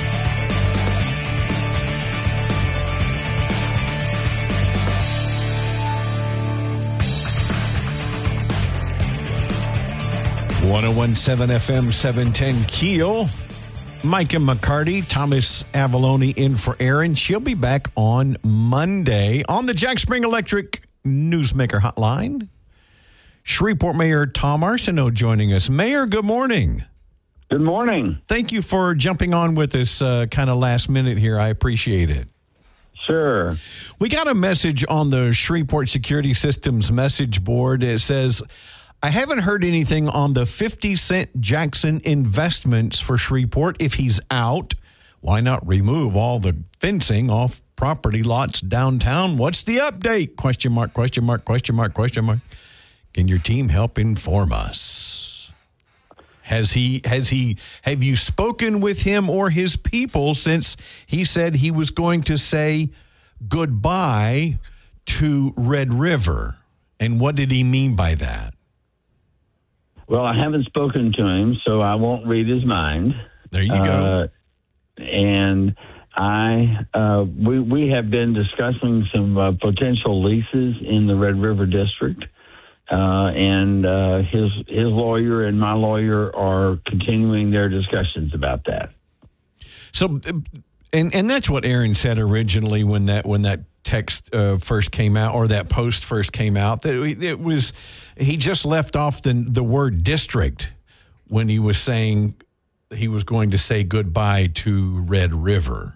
ten seventeen F M, seven ten Keel. Mike and McCarty, Thomas Avalone in for Aaron. She'll be back on Monday on the Jack Spring Electric Newsmaker Hotline. Shreveport Mayor Tom Arsenault joining us. Mayor, good morning. Good morning. Thank you for jumping on with us uh, kind of last minute here. I appreciate it. Sure. We got a message on the Shreveport Security Systems message board. It says, I haven't heard anything on the fifty Cent Jackson investments for Shreveport. If he's out, why not remove all the fencing off property lots downtown? What's the update? Question mark, question mark, question mark, question mark. Can your team help inform us? Has he, has he, have you spoken with him or his people since he said he was going to say goodbye to Red River? And what did he mean by that? Well, I haven't spoken to him, so I won't read his mind. There you go. Uh, and I, uh, we, we have been discussing some uh, potential leases in the Red River District. Uh, and uh, his his lawyer and my lawyer are continuing their discussions about that. So, and and that's what Aaron said originally when that when that text uh, first came out, or that post first came out. That it was he just left off the the word district when he was saying he was going to say goodbye to Red River.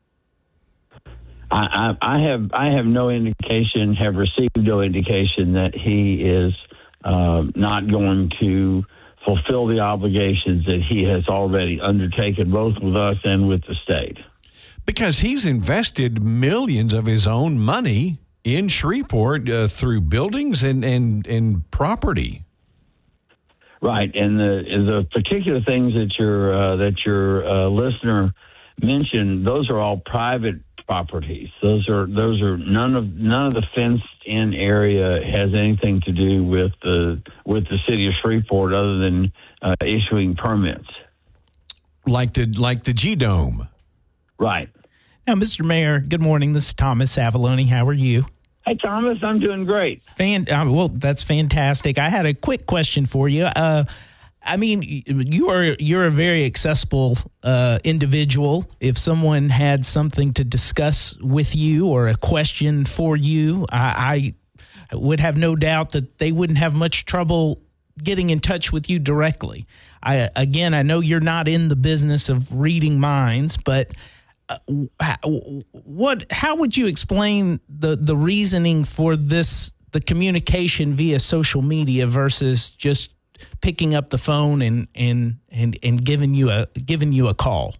I, I, I have I have no indication, have received no indication that he is uh, not going to fulfill the obligations that he has already undertaken, both with us and with the state. Because he's invested millions of his own money in Shreveport uh, through buildings and, and, and property. Right, and the the particular things that your uh, that your uh, listener mentioned, those are all private properties. Those are those are none of none of the fenced in area has anything to do with the with the city of Shreveport, other than uh, issuing permits. Like the like the G Dome. Right. Now, Mister Mayor, good morning. This is Thomas Avalone. How are you? Hey, Thomas, I'm doing great. Fan- uh, well, that's fantastic. I had a quick question for you. Uh, I mean, you are you're a very accessible uh, individual. If someone had something to discuss with you or a question for you, I, I would have no doubt that they wouldn't have much trouble getting in touch with you directly. I again, I know you're not in the business of reading minds, but uh, what? How would you explain the the reasoning for this, the communication via social media versus just picking up the phone and and and, and giving you a giving you a call?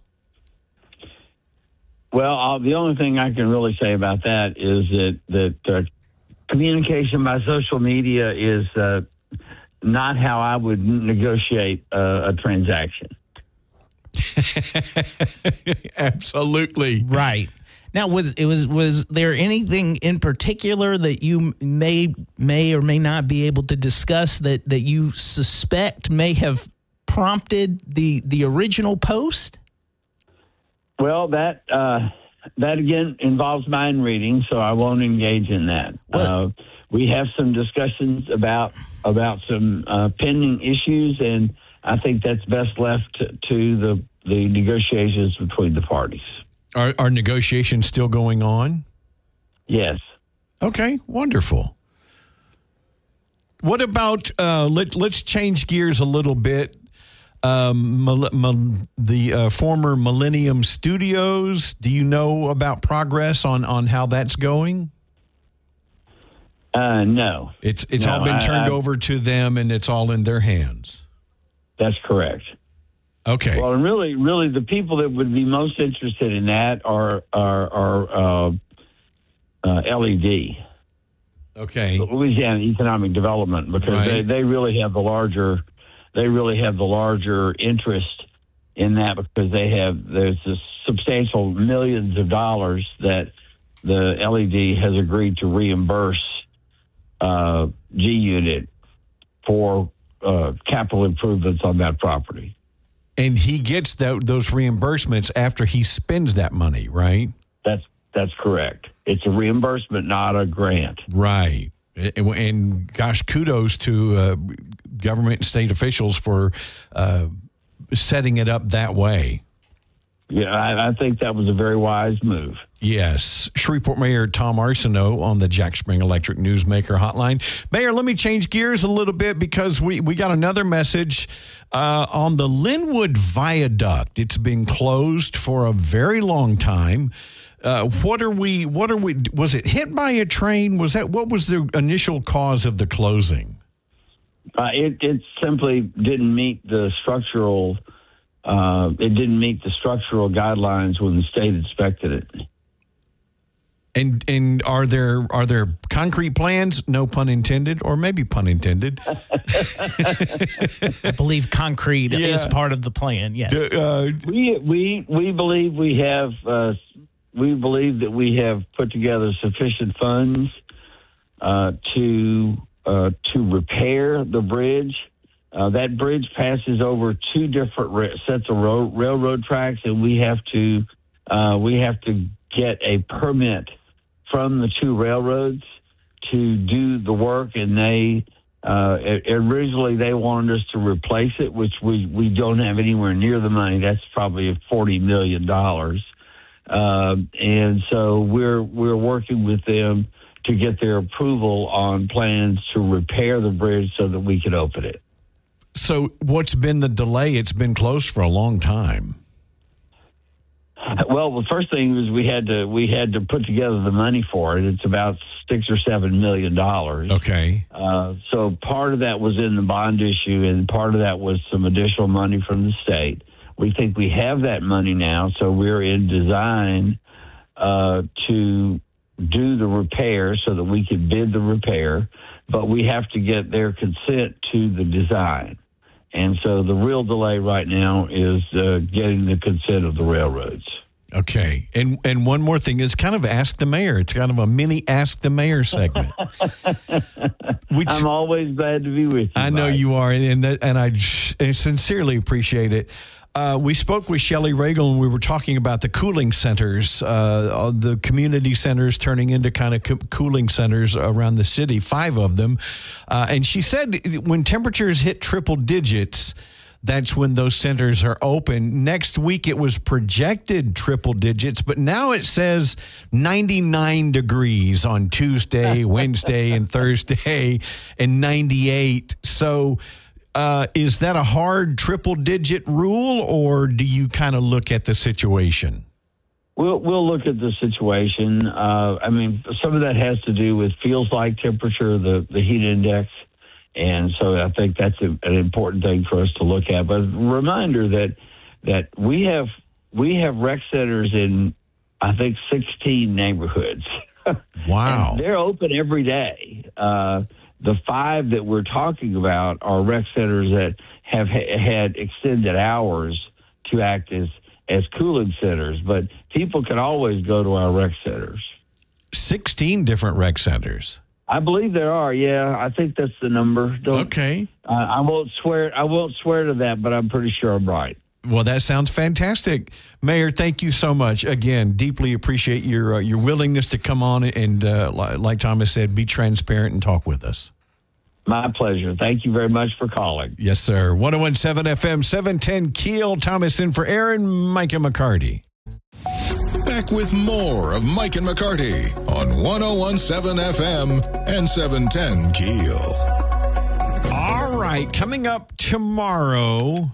Well, uh, the only thing I can really say about that is that that uh, communication by social media is uh, not how I would negotiate uh, a transaction. Absolutely right. Now, was it was was there anything in particular that you may may or may not be able to discuss that, that you suspect may have prompted the the original post? Well, that uh, that again involves mind reading, so I won't engage in that. Uh, we have some discussions about about some uh, pending issues, and I think that's best left to, to the the negotiations between the parties. Are, are negotiations still going on? Yes. Okay, wonderful. What about, uh, let, let's change gears a little bit. Um, mal, mal, the uh, former Millennium Studios, do you know about progress on, on how that's going? Uh, no. It's it's no, all been turned I, I, over to them, and it's all in their hands. That's correct. Okay. Well, and really, really, the people that would be most interested in that are are, are uh, uh, L E D. Okay. Louisiana Economic Development, because right. they, they really have the larger they really have the larger interest in that, because they have there's this substantial millions of dollars that the L E D has agreed to reimburse uh, G Unit for uh, capital improvements on that property. And he gets that, those reimbursements after he spends that money, right? That's that's correct. It's a reimbursement, not a grant. Right. And, and gosh, kudos to uh, government and state officials for uh, setting it up that way. Yeah, I, I think that was a very wise move. Yes. Shreveport Mayor Tom Arsenault on the Jack Spring Electric Newsmaker hotline. Mayor, let me change gears a little bit because we, we got another message uh, on the Linwood Viaduct. It's been closed for a very long time. Uh, what are we, what are we, was it hit by a train? Was that, what was the initial cause of the closing? Uh, it, it simply didn't meet the structural, uh, it didn't meet the structural guidelines when the state inspected it. And and are there are there concrete plans? No pun intended, or maybe pun intended. I believe concrete Yeah. is part of the plan. Yes. Uh, We we we believe we have uh, we believe that we have put together sufficient funds uh, to uh, to repair the bridge. Uh, that bridge passes over two different ra- sets of ro- railroad tracks, and we have to uh, we have to get a permit from the two railroads to do the work, and they uh, originally they wanted us to replace it, which we, we don't have anywhere near the money. That's probably forty million dollars, uh, and so we're we're working with them to get their approval on plans to repair the bridge so that we can open it. so what's been the delay? It's been closed for a long time. Well, the first thing was we had to we had to put together the money for it. It's about six or seven million dollars. Okay. Uh, so part of that was in the bond issue, and part of that was some additional money from the state. We think we have that money now, so we're in design uh, to do the repair so that we can bid the repair, but we have to get their consent to the design. And so the real delay right now is uh, getting the consent of the railroads. Okay. And and one more thing is kind of Ask the Mayor. It's kind of a mini Ask the Mayor segment. Which, I'm always glad to be with you. I know Mike. you are, and and, and I sincerely appreciate it. Uh, we spoke with Shelley Regal, and we were talking about the cooling centers, uh, the community centers turning into kind of co- cooling centers around the city, five of them. Uh, and she said when temperatures hit triple digits, that's when those centers are open. Next week, it was projected triple digits, but now it says ninety-nine degrees on Tuesday, Wednesday, and Thursday, and ninety-eight. So uh, is that a hard triple-digit rule, or do you kind of look at the situation? We'll we'll look at the situation. Uh, I mean, some of that has to do with feels like temperature, the, the heat index. And so I think that's a, an important thing for us to look at. But a reminder that that we have we have rec centers in, I think, sixteen neighborhoods. Wow. And they're open every day. Uh, the five that we're talking about are rec centers that have ha- had extended hours to act as, as cooling centers. But people can always go to our rec centers. sixteen different rec centers. I believe there are. Yeah, I think that's the number. Don't, Okay. Uh, I won't swear. I won't swear to that, but I'm pretty sure I'm right. Well, that sounds fantastic, Mayor. Thank you so much. Again, deeply appreciate your uh, your willingness to come on and, uh, like Thomas said, be transparent and talk with us. My pleasure. Thank you very much for calling. Yes, sir. one oh one point seven F M, seven ten Keel. Thomas in for Aaron, Mike and McCarty. Back with more of Mike and McCarty on one oh one point seven F M and seven ten Keel. All right, coming up tomorrow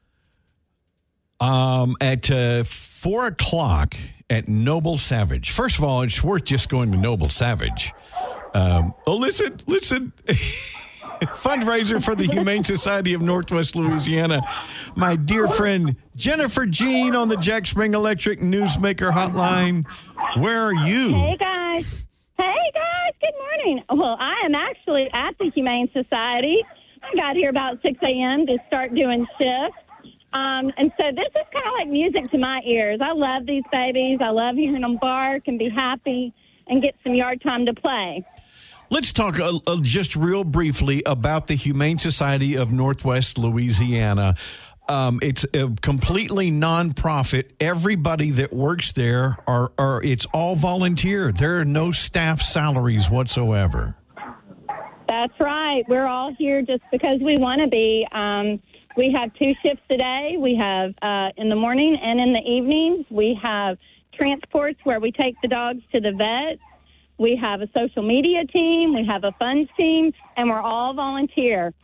um, at uh, four o'clock at Noble Savage. First of all, it's worth just going to Noble Savage. Um, oh, listen, listen. Fundraiser for the Humane Society of Northwest Louisiana. My dear friend Jennifer Jean on the Jack Spring Electric Newsmaker hotline. Where are you? Hey, guys. Hey, guys. Good morning. Well, I am actually at the Humane Society. I got here about six a.m. to start doing shifts. Um, and so this is kind of like music to my ears. I love these babies. I love hearing them bark and be happy and get some yard time to play. Let's talk uh, uh, just real briefly about the Humane Society of Northwest Louisiana. Um, it's a completely nonprofit. Everybody that works there are, are it's all volunteer. There are no staff salaries whatsoever. That That's right. We're all here just because we want to be. Um, we have two shifts a day. We have uh, in the morning and in the evenings. We have transports where we take the dogs to the vet. We have a social media team. We have a funds team, and we're all volunteer.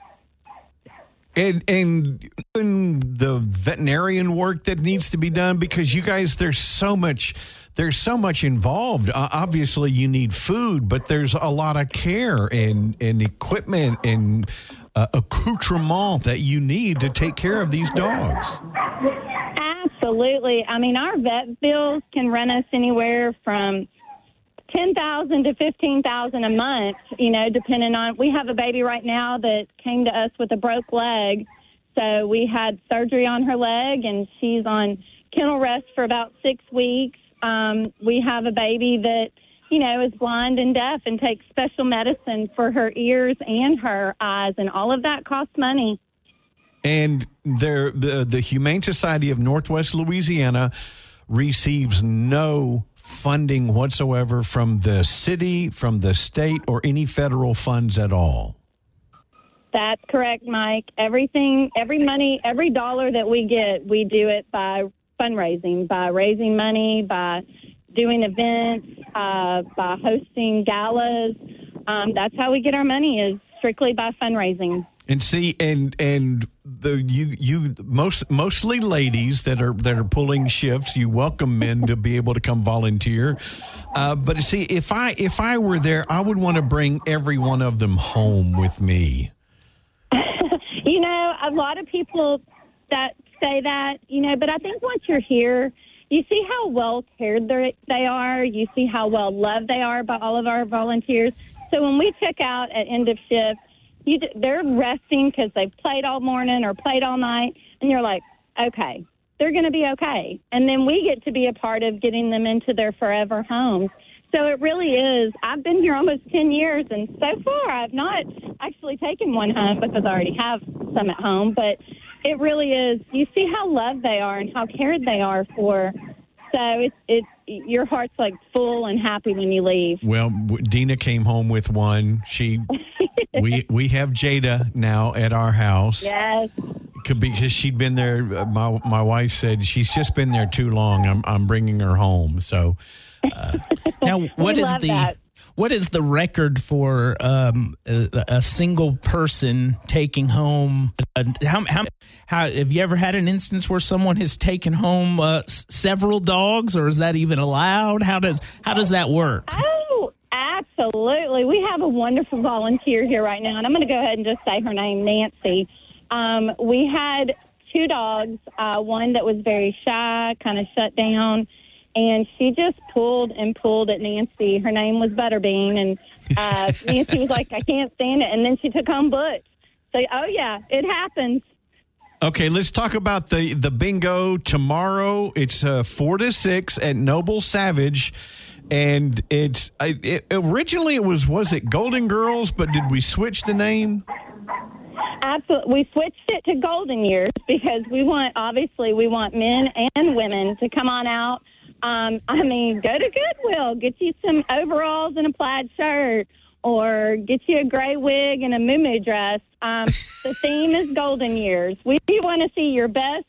And and the veterinarian work that needs to be done, because you guys, there's so much, there's so much involved. Uh, obviously, you need food, but there's a lot of care and and equipment and uh, accoutrement that you need to take care of these dogs. Absolutely. I mean, our vet bills can run us anywhere from ten thousand to fifteen thousand a month, you know, depending on, we have a baby right now that came to us with a broke leg. So we had surgery on her leg, and she's on kennel rest for about six weeks. Um, we have a baby that, you know, is blind and deaf and takes special medicine for her ears and her eyes, and all of that costs money. And there, the, the Humane Society of Northwest Louisiana receives no funding whatsoever from the city, from the state, or any federal funds at all. That's correct, Mike. Everything, every money, every dollar that we get, we do it by fundraising, by raising money, by doing events, uh, by hosting galas. Um, that's how we get our money, is strictly by fundraising. And see, and and the you you most mostly ladies that are that are pulling shifts. You welcome men to be able to come volunteer, uh, but see, if I if I were there, I would want to bring every one of them home with me. You know, a lot of people that say that, you know, but I think once you're here, you see how well cared they are. You see how well loved they are by all of our volunteers. So when we check out at end of shift, You, they're resting because they've played all morning or played all night, and you're like, okay, they're going to be okay. And then we get to be a part of getting them into their forever homes. So it really is. I've been here almost ten years, and so far I've not actually taken one home because I already have some at home. But it really is. You see how loved they are and how cared they are for. So it's it's your heart's like full and happy when you leave. Well, Dina came home with one. She we we have Jada now at our house. Yes. Because she'd been there. My my wife said she's just been there too long. I'm I'm bringing her home. So uh, now, what is love the that. what is the record for um, a, a single person taking home? Uh, how, how how have you ever had an instance where someone has taken home uh, s- several dogs, or is that even allowed? How does how does that work? Oh, absolutely. We have a wonderful volunteer here right now, and I'm going to go ahead and just say her name, Nancy. Um, we had two dogs, uh, one that was very shy, kind of shut down, and she just pulled and pulled at Nancy. Her name was Butterbean, and uh, Nancy was like, I can't stand it. And then she took home Butch. So, oh, yeah, it happens. Okay, let's talk about the, the bingo tomorrow. It's uh, four to six at Noble Savage, and it's it, originally it was was it Golden Girls, but did we switch the name? Absolutely. We switched it to Golden Years because we want, obviously, we want men and women to come on out. Um, I mean, go to Goodwill, get you some overalls and a plaid shirt, or get you a gray wig and a muumuu dress. Um, the theme is Golden Years. We want to see your best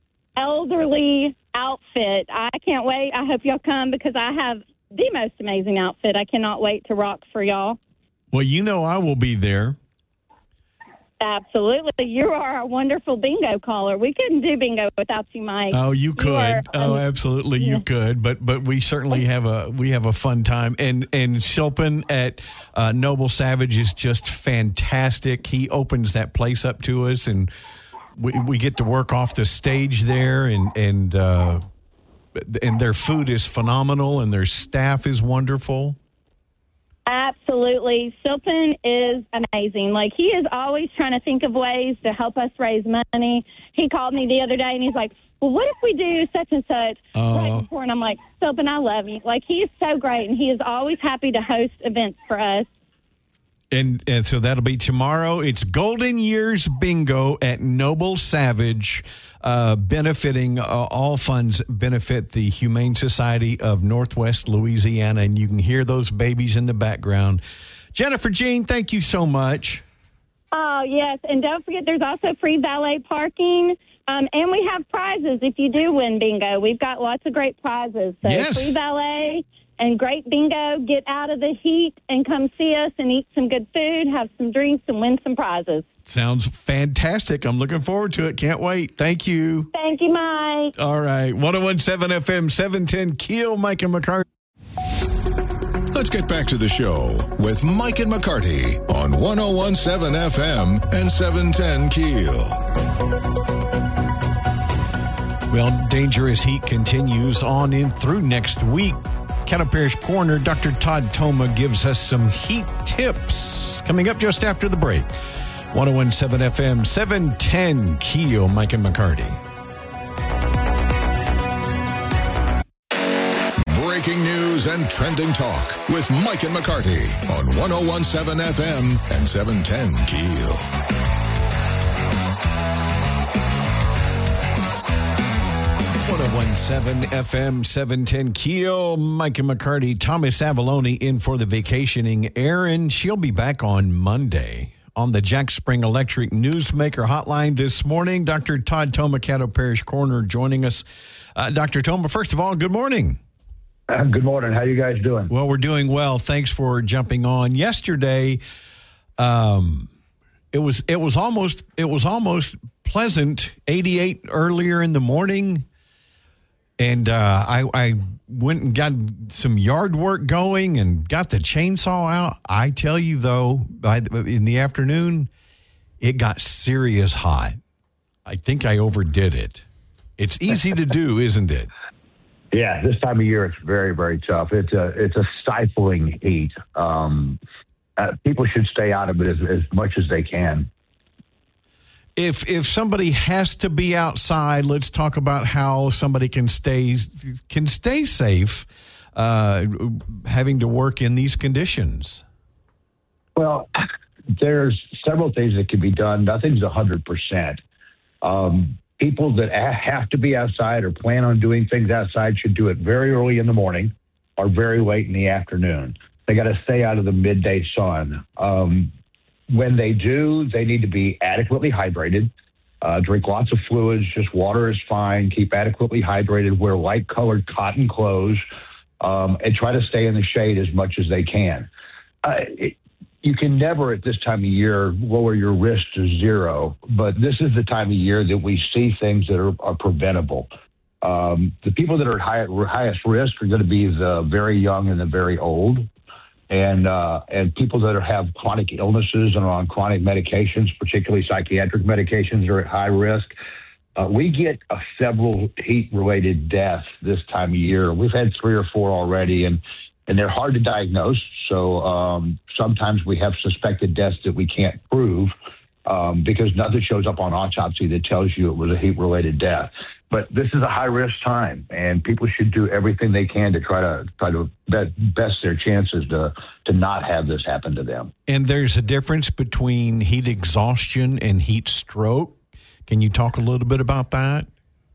elderly outfit. I can't wait. I hope y'all come because I have the most amazing outfit. I cannot wait to rock for y'all. Well, you know I will be there. Absolutely. You are a wonderful bingo caller. We couldn't do bingo without you, Mike. Oh, you could. You are, oh, um, absolutely, yeah. you could. But but we certainly have a we have a fun time. And and Shilpin at uh, Noble Savage is just fantastic. He opens that place up to us, and we we get to work off the stage there, and and uh, and their food is phenomenal, and their staff is wonderful. Absolutely. Silpin is amazing. Like, he is always trying to think of ways to help us raise money. He called me the other day, and he's like, well, what if we do such and such Oh. right before? And I'm like, Silpin, I love you. Like, he is so great, and he is always happy to host events for us. And, and so that'll be tomorrow. It's Golden Years Bingo at Noble Savage, uh, benefiting uh, all funds benefit the Humane Society of Northwest Louisiana. And you can hear those babies in the background. Jennifer Jean, thank you so much. Oh, yes. And don't forget, there's also free valet parking. Um, and we have prizes if you do win bingo. We've got lots of great prizes. So Yes. free valet and great bingo. Get out of the heat and come see us and eat some good food, have some drinks, and win some prizes. Sounds fantastic. I'm looking forward to it. Can't wait. Thank you. Thank you, Mike. All right. ten seventeen F M, seven ten Keel, Mike and McCarty. Let's get back to the show with Mike and McCarty on ten seventeen F M and seven ten Keel. Well, dangerous heat continues on in through next week. Caddo Parish Coroner Doctor Todd Toma gives us some heat tips coming up just after the break. ten seventeen F M, seven ten Keel, Mike and McCarty. Breaking news and trending talk with Mike and McCarty on ten seventeen F M and seven ten Keel. ten seventeen F M, seven ten Keel, Mike and McCarty. Thomas Avalone in for the vacationing Aaron. She'll be back on Monday. On the Jack Spring Electric Newsmaker Hotline this morning, Doctor Todd Toma, Caddo Parish Coroner, joining us. Uh, Doctor Toma, first of all, good morning. Uh, good morning. How you guys doing? Well, we're doing well. Thanks for jumping on. Yesterday, um, it was it was almost it was almost pleasant. eighty-eight earlier in the morning, and uh, I, I went and got some yard work going and got the chainsaw out. I tell you though, by the, in the afternoon, it got serious hot. I think I overdid it. It's easy to do, isn't it? Yeah, this time of year it's very, very tough. It's a it's a stifling heat. Um, uh, people should stay out of it as, as much as they can. If if somebody has to be outside, let's talk about how somebody can stay can stay safe, uh, having to work in these conditions. Well, there's several things that can be done. Nothing's a hundred percent. Um, People that have to be outside or plan on doing things outside should do it very early in the morning or very late in the afternoon. They got to stay out of the midday sun. Um, when they do, they need to be adequately hydrated, uh, drink lots of fluids, just water is fine, keep adequately hydrated, wear light-colored cotton clothes, um, and try to stay in the shade as much as they can. Uh, it, You can never at this time of year lower your risk to zero, but this is the time of year that we see things that are, are preventable. Um, the people that are at high, highest risk are going to be the very young and the very old, and uh, and people that are, have chronic illnesses and are on chronic medications, particularly psychiatric medications, are at high risk. Uh, we get uh, several heat-related deaths this time of year. We've had three or four already, and And they're hard to diagnose, so um, sometimes we have suspected deaths that we can't prove um, because nothing shows up on autopsy that tells you it was a heat-related death. But this is a high-risk time, and people should do everything they can to try to try to bet, best their chances to to not have this happen to them. And there's a difference between heat exhaustion and heat stroke. Can you talk a little bit about that?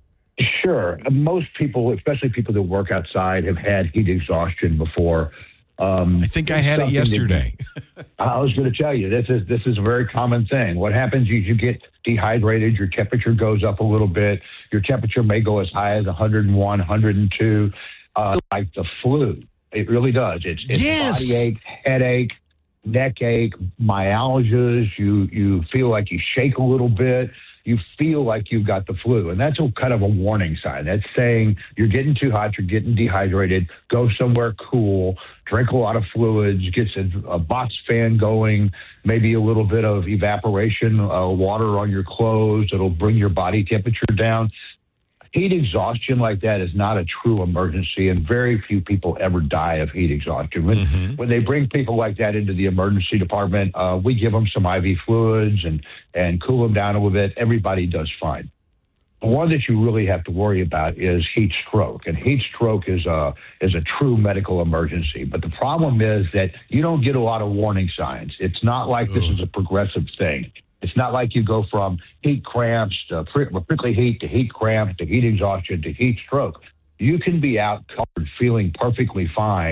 Sure. Most people, especially people that work outside, have had heat exhaustion before. Um, I think I had it yesterday. That, I was going to tell you, this is this is a very common thing. What happens is you get dehydrated, your temperature goes up a little bit. Your temperature may go as high as one hundred one, one hundred two, uh, like the flu. It really does. It's, it's yes. body ache, headache, neck ache, myalgias. You, you feel like you shake a little bit. You feel like you've got the flu. And that's a kind of a warning sign. That's saying you're getting too hot, you're getting dehydrated, go somewhere cool, drink a lot of fluids, get a, a box fan going, maybe a little bit of evaporation, uh, water on your clothes. It'll bring your body temperature down. Heat exhaustion like that is not a true emergency, and very few people ever die of heat exhaustion. When, mm-hmm. when they bring people like that into the emergency department, uh, we give them some I V fluids and, and cool them down a little bit. Everybody does fine. The one that you really have to worry about is heat stroke, and heat stroke is a, is a true medical emergency. But the problem is that you don't get a lot of warning signs. It's not like this is a progressive thing. It's not like you go from heat cramps to prickly heat to heat cramps to heat exhaustion to heat stroke. You can be out covered feeling perfectly fine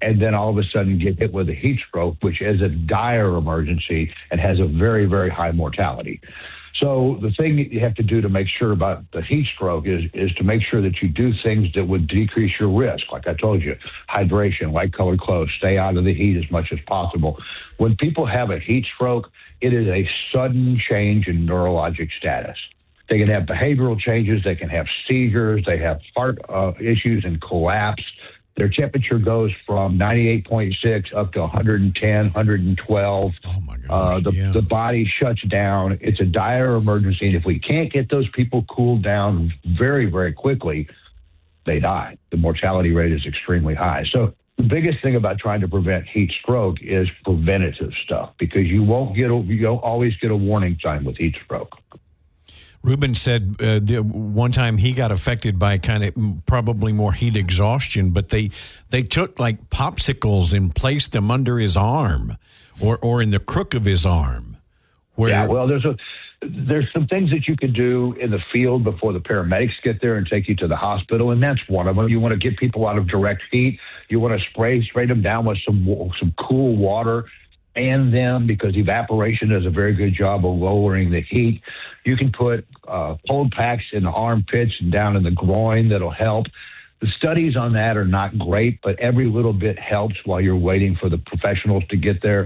and then all of a sudden get hit with a heat stroke, which is a dire emergency and has a very, very high mortality. So the thing that you have to do to make sure about the heat stroke is is to make sure that you do things that would decrease your risk. Like I told you, hydration, light-colored clothes, stay out of the heat as much as possible. When people have a heat stroke, it is a sudden change in neurologic status. They can have behavioral changes. They can have seizures. They have heart uh, issues and collapse. Their temperature goes from ninety-eight point six up to one ten, one twelve. Oh, my gosh. Uh, the, yeah. the body shuts down. It's a dire emergency. And if we can't get those people cooled down very, very quickly, they die. The mortality rate is extremely high. So the biggest thing about trying to prevent heat stroke is preventative stuff, because you won't get a, you don't always get a warning sign with heat stroke. Ruben said uh, the, one time he got affected by kind of probably more heat exhaustion, but they they took like popsicles and placed them under his arm or, or in the crook of his arm. Where yeah, well, there's a there's some things that you can do in the field before the paramedics get there and take you to the hospital, and that's one of them. You want to get people out of direct heat. You want to spray spray them down with some some cool water. Fan them, because evaporation does a very good job of lowering the heat. You can put uh, cold packs in the armpits and down in the groin. That'll help. The studies on that are not great, but every little bit helps while you're waiting for the professionals to get there.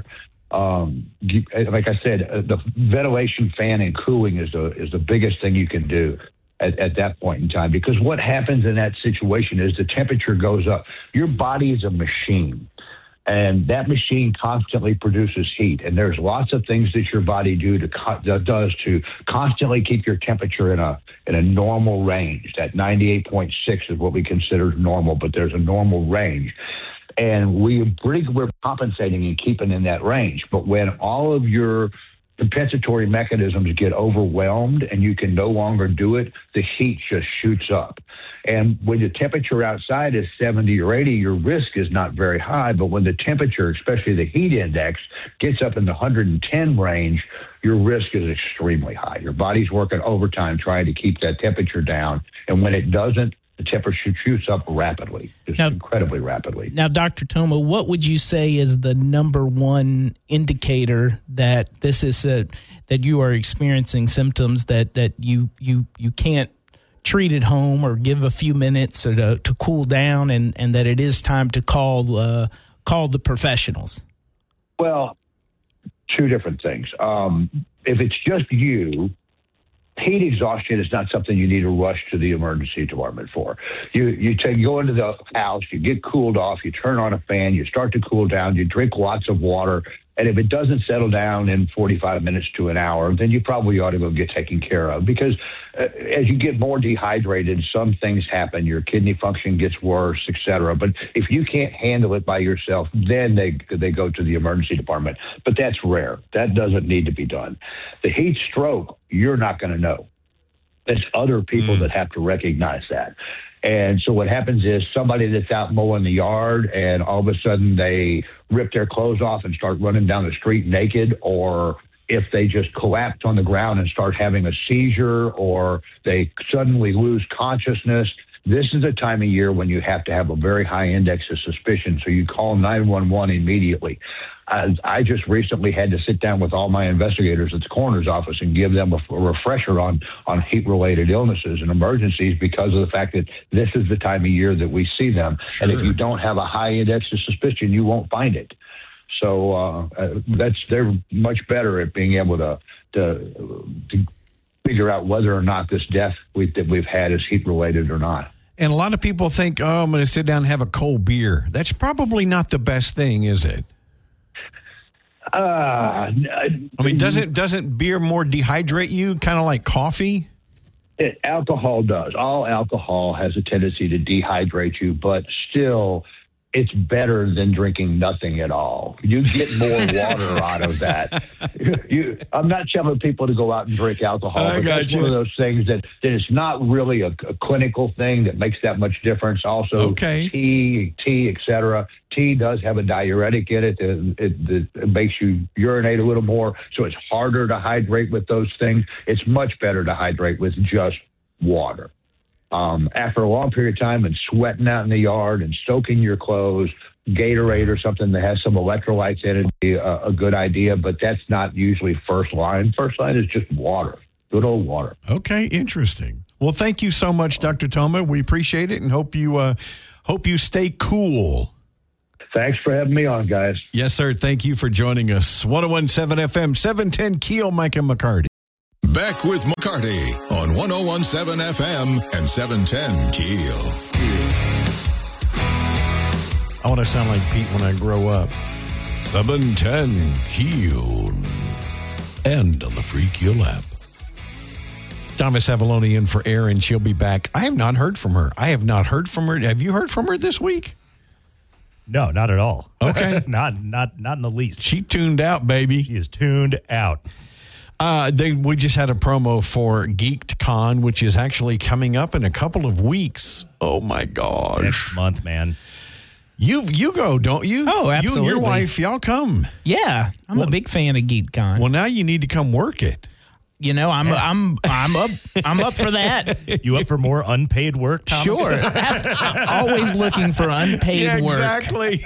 Um, you, like I said, uh, the ventilation, fan, and cooling is the is the biggest thing you can do at, at that point in time, because what happens in that situation is the temperature goes up. Your body is a machine. And that machine constantly produces heat. And there's lots of things that your body do to that does to constantly keep your temperature in a in a normal range. That ninety-eight point six is what we consider normal, but there's a normal range. And we pretty, we're compensating and keeping in that range. But when all of your compensatory mechanisms get overwhelmed and you can no longer do it, the heat just shoots up. And when the temperature outside is seventy or eighty, your risk is not very high. But when the temperature, especially the heat index, gets up in the one ten range, your risk is extremely high. Your body's working overtime trying to keep that temperature down. And when it doesn't, the temperature shoots up rapidly, just now, incredibly rapidly. Now, Doctor Toma, what would you say is the number one indicator that this is a, that you are experiencing symptoms that, that you you you can't treat at home or give a few minutes or to, to cool down, and, and that it is time to call uh, call the professionals? Well, two different things. Um, if it's just you, heat exhaustion is not something you need to rush to the emergency department for. You you take, go into the house, you get cooled off, you turn on a fan, you start to cool down, you drink lots of water, and if it doesn't settle down in forty-five minutes to an hour, then you probably ought to go get taken care of, because uh, as you get more dehydrated, some things happen. Your kidney function gets worse, et cetera. But if you can't handle it by yourself, then they they go to the emergency department. But that's rare. That doesn't need to be done. The heat stroke, you're not going to know. It's other people mm. that have to recognize that. And so what happens is somebody that's out mowing the yard and all of a sudden they rip their clothes off and start running down the street naked, or if they just collapse on the ground and start having a seizure, or they suddenly lose consciousness, this is a time of year when you have to have a very high index of suspicion. So you call nine one one immediately. I, I just recently had to sit down with all my investigators at the coroner's office and give them a, a refresher on, on heat-related illnesses and emergencies, because of the fact that this is the time of year that we see them. Sure. And if you don't have a high index of suspicion, you won't find it. So uh, uh, that's they're much better at being able to, to, to figure out whether or not this death we, that we've had is heat-related or not. And a lot of people think, oh, I'm going to sit down and have a cold beer. That's probably not the best thing, is it? Uh, I mean, doesn't doesn't beer more dehydrate you, kind of like coffee? It, alcohol does. All alcohol has a tendency to dehydrate you, but still, it's better than drinking nothing at all. You get more water out of that. You, I'm not telling people to go out and drink alcohol, I but that's you. one of those things that, that it's not really a, a clinical thing that makes that much difference. Also, okay. tea, tea, et cetera. Tea does have a diuretic in it. It, it. it makes you urinate a little more, so it's harder to hydrate with those things. It's much better to hydrate with just water. Um, after a long period of time and sweating out in the yard and soaking your clothes, Gatorade or something that has some electrolytes in it would be a, a good idea, but that's not usually first line. First line is just water, good old water. Okay, interesting. Well, thank you so much, Doctor Toma. We appreciate it and hope you uh, hope you stay cool. Thanks for having me on, guys. Yes, sir. Thank you for joining us. ten seventeen F M, seven ten Keel, Mike and McCarty. Back with McCarty on ten seventeen F M and seven ten Keel. I want to sound like Pete when I grow up. seven ten Keel. And on the free Keel app. Thomas Avalone in for Erin. She'll be back. I have not heard from her. I have not heard from her. Have you heard from her this week? No, not at all. Okay. not not not in the least. She tuned out, baby. She is tuned out. Uh, they, we just had a promo for GeekedCon, which is actually coming up in a couple of weeks. Oh, my gosh. Next month, man. You you go, don't you? Oh, You and absolutely. your wife, y'all come. Yeah, I'm Well- a big fan of GeekCon. Well, now you need to come work it. you know, I'm I'm I'm up I'm up for that. You up for more unpaid work, Thomas? Sure. Always looking for unpaid Yeah, work. exactly.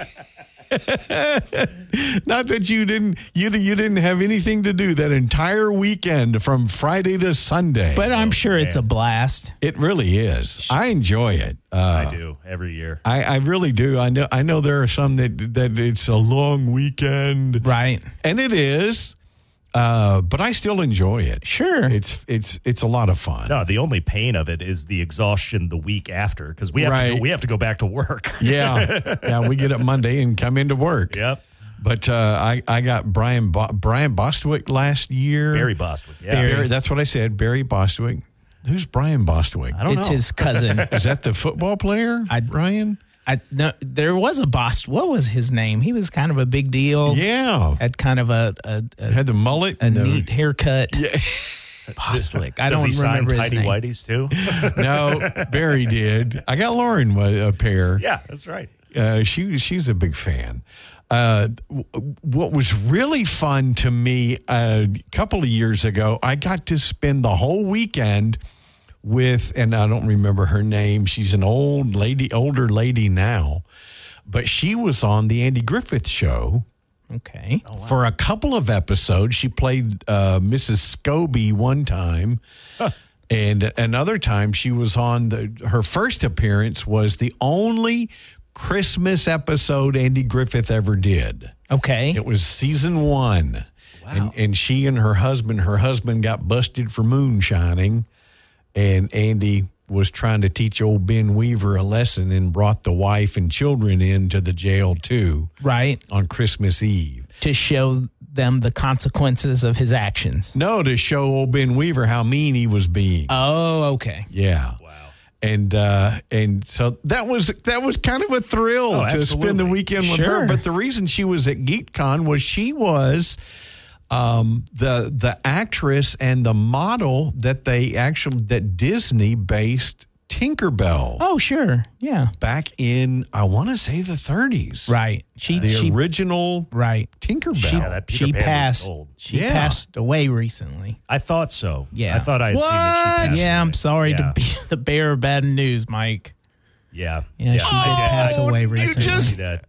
Not that you didn't you you didn't have anything to do that entire weekend from Friday to Sunday. But I'm sure it's a blast. It really is. I enjoy it. Uh, I do every year. I, I really do. I know. I know there are some that that it's a long weekend, Right. and it is. Uh, but I still enjoy it. Sure. It's it's it's a lot of fun. No, the only pain of it is the exhaustion the week after because we have to Right. go, we have to go back to work. Yeah, yeah. We get up Monday and come into work. Yep. But uh, I I got Brian Bo- Brian Bostwick last year. Barry Bostwick. Yeah. Barry, that's what I said. Barry Bostwick. Who's Brian Bostwick? I don't It's know. his cousin. Is that the football player? I- Brian. I no, there was a boss. What was his name? He was kind of a big deal. Yeah, Had kind of a a, a, had the mullet. a and the- neat haircut. Yeah. Bostwick. I Does don't he sign remember his Tidy name. Whities too? No, Barry did. I got Lauren a pair. Yeah, that's right. Uh, she she's a big fan. Uh, w- what was really fun to me a couple of years ago, I got to spend the whole weekend with, and I don't remember her name. She's an old lady, older lady now, but she was on the Andy Griffith Show. Okay. For a couple of episodes, she played uh, Missus Scobie one time, and another time she was on the. Her first appearance was the only Christmas episode Andy Griffith ever did. Okay. It was season one, and and she and her husband. Her husband got busted for moonshining, and Andy was trying to teach old Ben Weaver a lesson and brought the wife and children into the jail too. Right. On Christmas Eve. To show them the consequences of his actions. No, to show old Ben Weaver how mean he was being. Oh, okay. Yeah. Wow. And uh, and so that was that was kind of a thrill Oh, to spend the absolutely. weekend with Sure. her. But the reason she was at GeekCon was she was um, the the actress and the model that they actually that Disney based Tinkerbell Oh, sure. Yeah. back in I want to say the thirties. Right. She The she original right. Tinkerbell. She, Yeah, that Peter she Pan was passed. old. She Yeah. passed away recently. I thought so. Yeah. I thought I had seen that she passed Yeah, away. I'm sorry yeah. to be the bearer of bad news, Mike. Yeah. Yeah, she did pass away you recently. just- See that.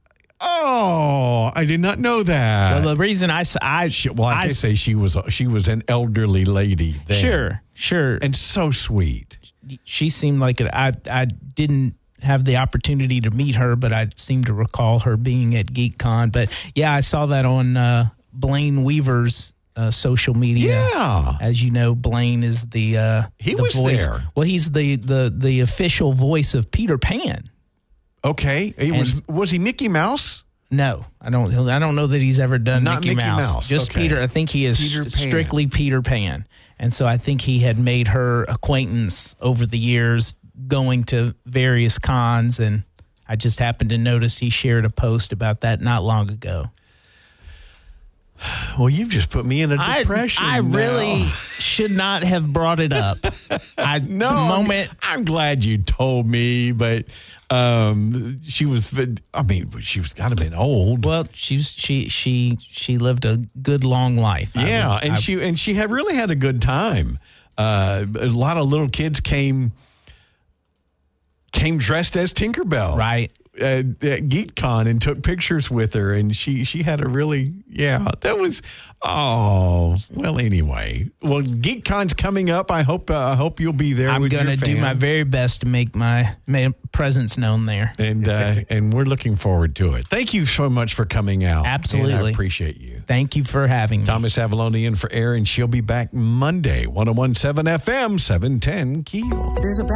Oh, I did not know that. Well, the reason I, s- I, She- well, I, I can s- say she was she was an elderly lady. Then. sure, sure. and so sweet. She seemed like it. I, I didn't have the opportunity to meet her, but I seem to recall her being at GeekCon. But yeah, I saw that on uh, Blaine Weaver's uh, social media. Yeah, As you know, Blaine is the uh, He the was voice. there. Well, he's the, the the official voice of Peter Pan. okay. He was was he Mickey Mouse? No, I don't. I don't know that he's ever done Not Mickey, Mickey Mouse. Mouse, Just okay. Peter. I think he is Peter Pan. strictly Peter Pan, and so I think he had made her acquaintance over the years, going to various cons, and I just happened to notice he shared a post about that not long ago. Well, you've just put me in a I, depression. I now. really should not have brought it up. I no the moment. I'm glad you told me, but um, she was. I mean, she was got to been old. Well, she's she she she lived a good long life. I Yeah, would- and I- she and she had really had a good time. Uh, a lot of little kids came came dressed as Tinkerbell. right. at, at GeekCon and took pictures with her, and she she had a really yeah that was oh well anyway. Well, GeekCon's coming up. I hope uh, I hope you'll be there. I'm with gonna your do fam. my very best to make my, my presence known there, and uh, and we're looking forward to it. Thank you so much for coming out. Absolutely, and I appreciate you. Thank you for having me. Thomas Avalone in for Erin. She'll be back Monday. one oh one point seven F M, seven ten Keel. There's a